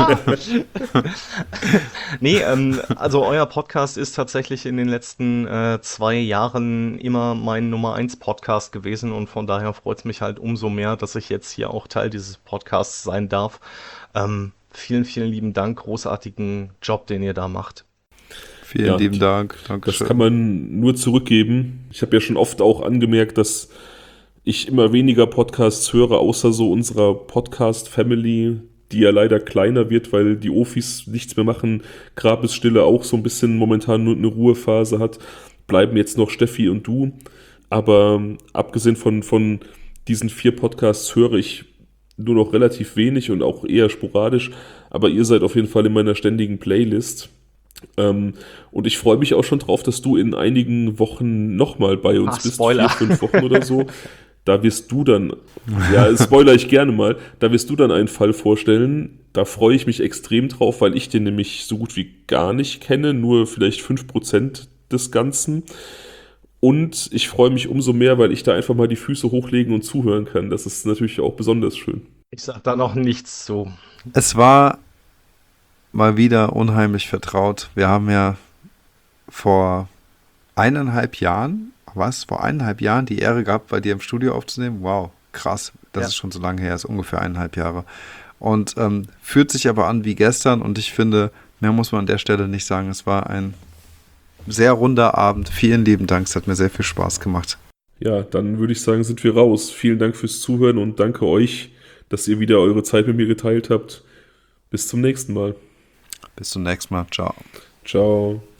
Nee, ähm, also euer Podcast ist tatsächlich in den letzten äh, zwei Jahren immer mein Nummer eins Podcast gewesen und von daher freut es mich halt umso mehr, dass ich jetzt hier auch Teil dieses Podcasts sein darf. Ähm, vielen, vielen lieben Dank, großartigen Job, den ihr da macht. Vielen Ja, lieben Dank. das Dankeschön. kann man nur zurückgeben. Ich habe ja schon oft auch angemerkt, dass ich immer weniger Podcasts höre, außer so unserer Podcast-Family, die ja leider kleiner wird, weil die Ofis nichts mehr machen. Grabesstille auch so ein bisschen momentan nur eine Ruhephase hat. Bleiben jetzt noch Steffi und du. Aber abgesehen von, von diesen vier Podcasts höre ich nur noch relativ wenig und auch eher sporadisch, aber ihr seid auf jeden Fall in meiner ständigen Playlist. Ähm, und ich freue mich auch schon drauf, dass du in einigen Wochen nochmal bei uns Ach, bist, Spoiler. vier, fünf Wochen oder so. Da wirst du dann, ja, spoiler ich gerne mal, da wirst du dann einen Fall vorstellen. Da freue ich mich extrem drauf, weil ich den nämlich so gut wie gar nicht kenne, nur vielleicht fünf Prozent des Ganzen. Und ich freue mich umso mehr, weil ich da einfach mal die Füße hochlegen und zuhören kann. Das ist natürlich auch besonders schön. Ich sag da noch nichts zu. Es war mal wieder unheimlich vertraut. Wir haben ja vor eineinhalb Jahren, was, vor eineinhalb Jahren die Ehre gehabt, bei dir im Studio aufzunehmen. Wow, krass, das Ja. ist schon so lange her, ist ungefähr eineinhalb Jahre. Und ähm, fühlt sich aber an wie gestern und ich finde, mehr muss man an der Stelle nicht sagen. Es war ein sehr runder Abend. Vielen lieben Dank, es hat mir sehr viel Spaß gemacht. Ja, dann würde ich sagen, sind wir raus. Vielen Dank fürs Zuhören und danke euch, dass ihr wieder eure Zeit mit mir geteilt habt. Bis zum nächsten Mal. Bis zum nächsten Mal. Ciao. Ciao.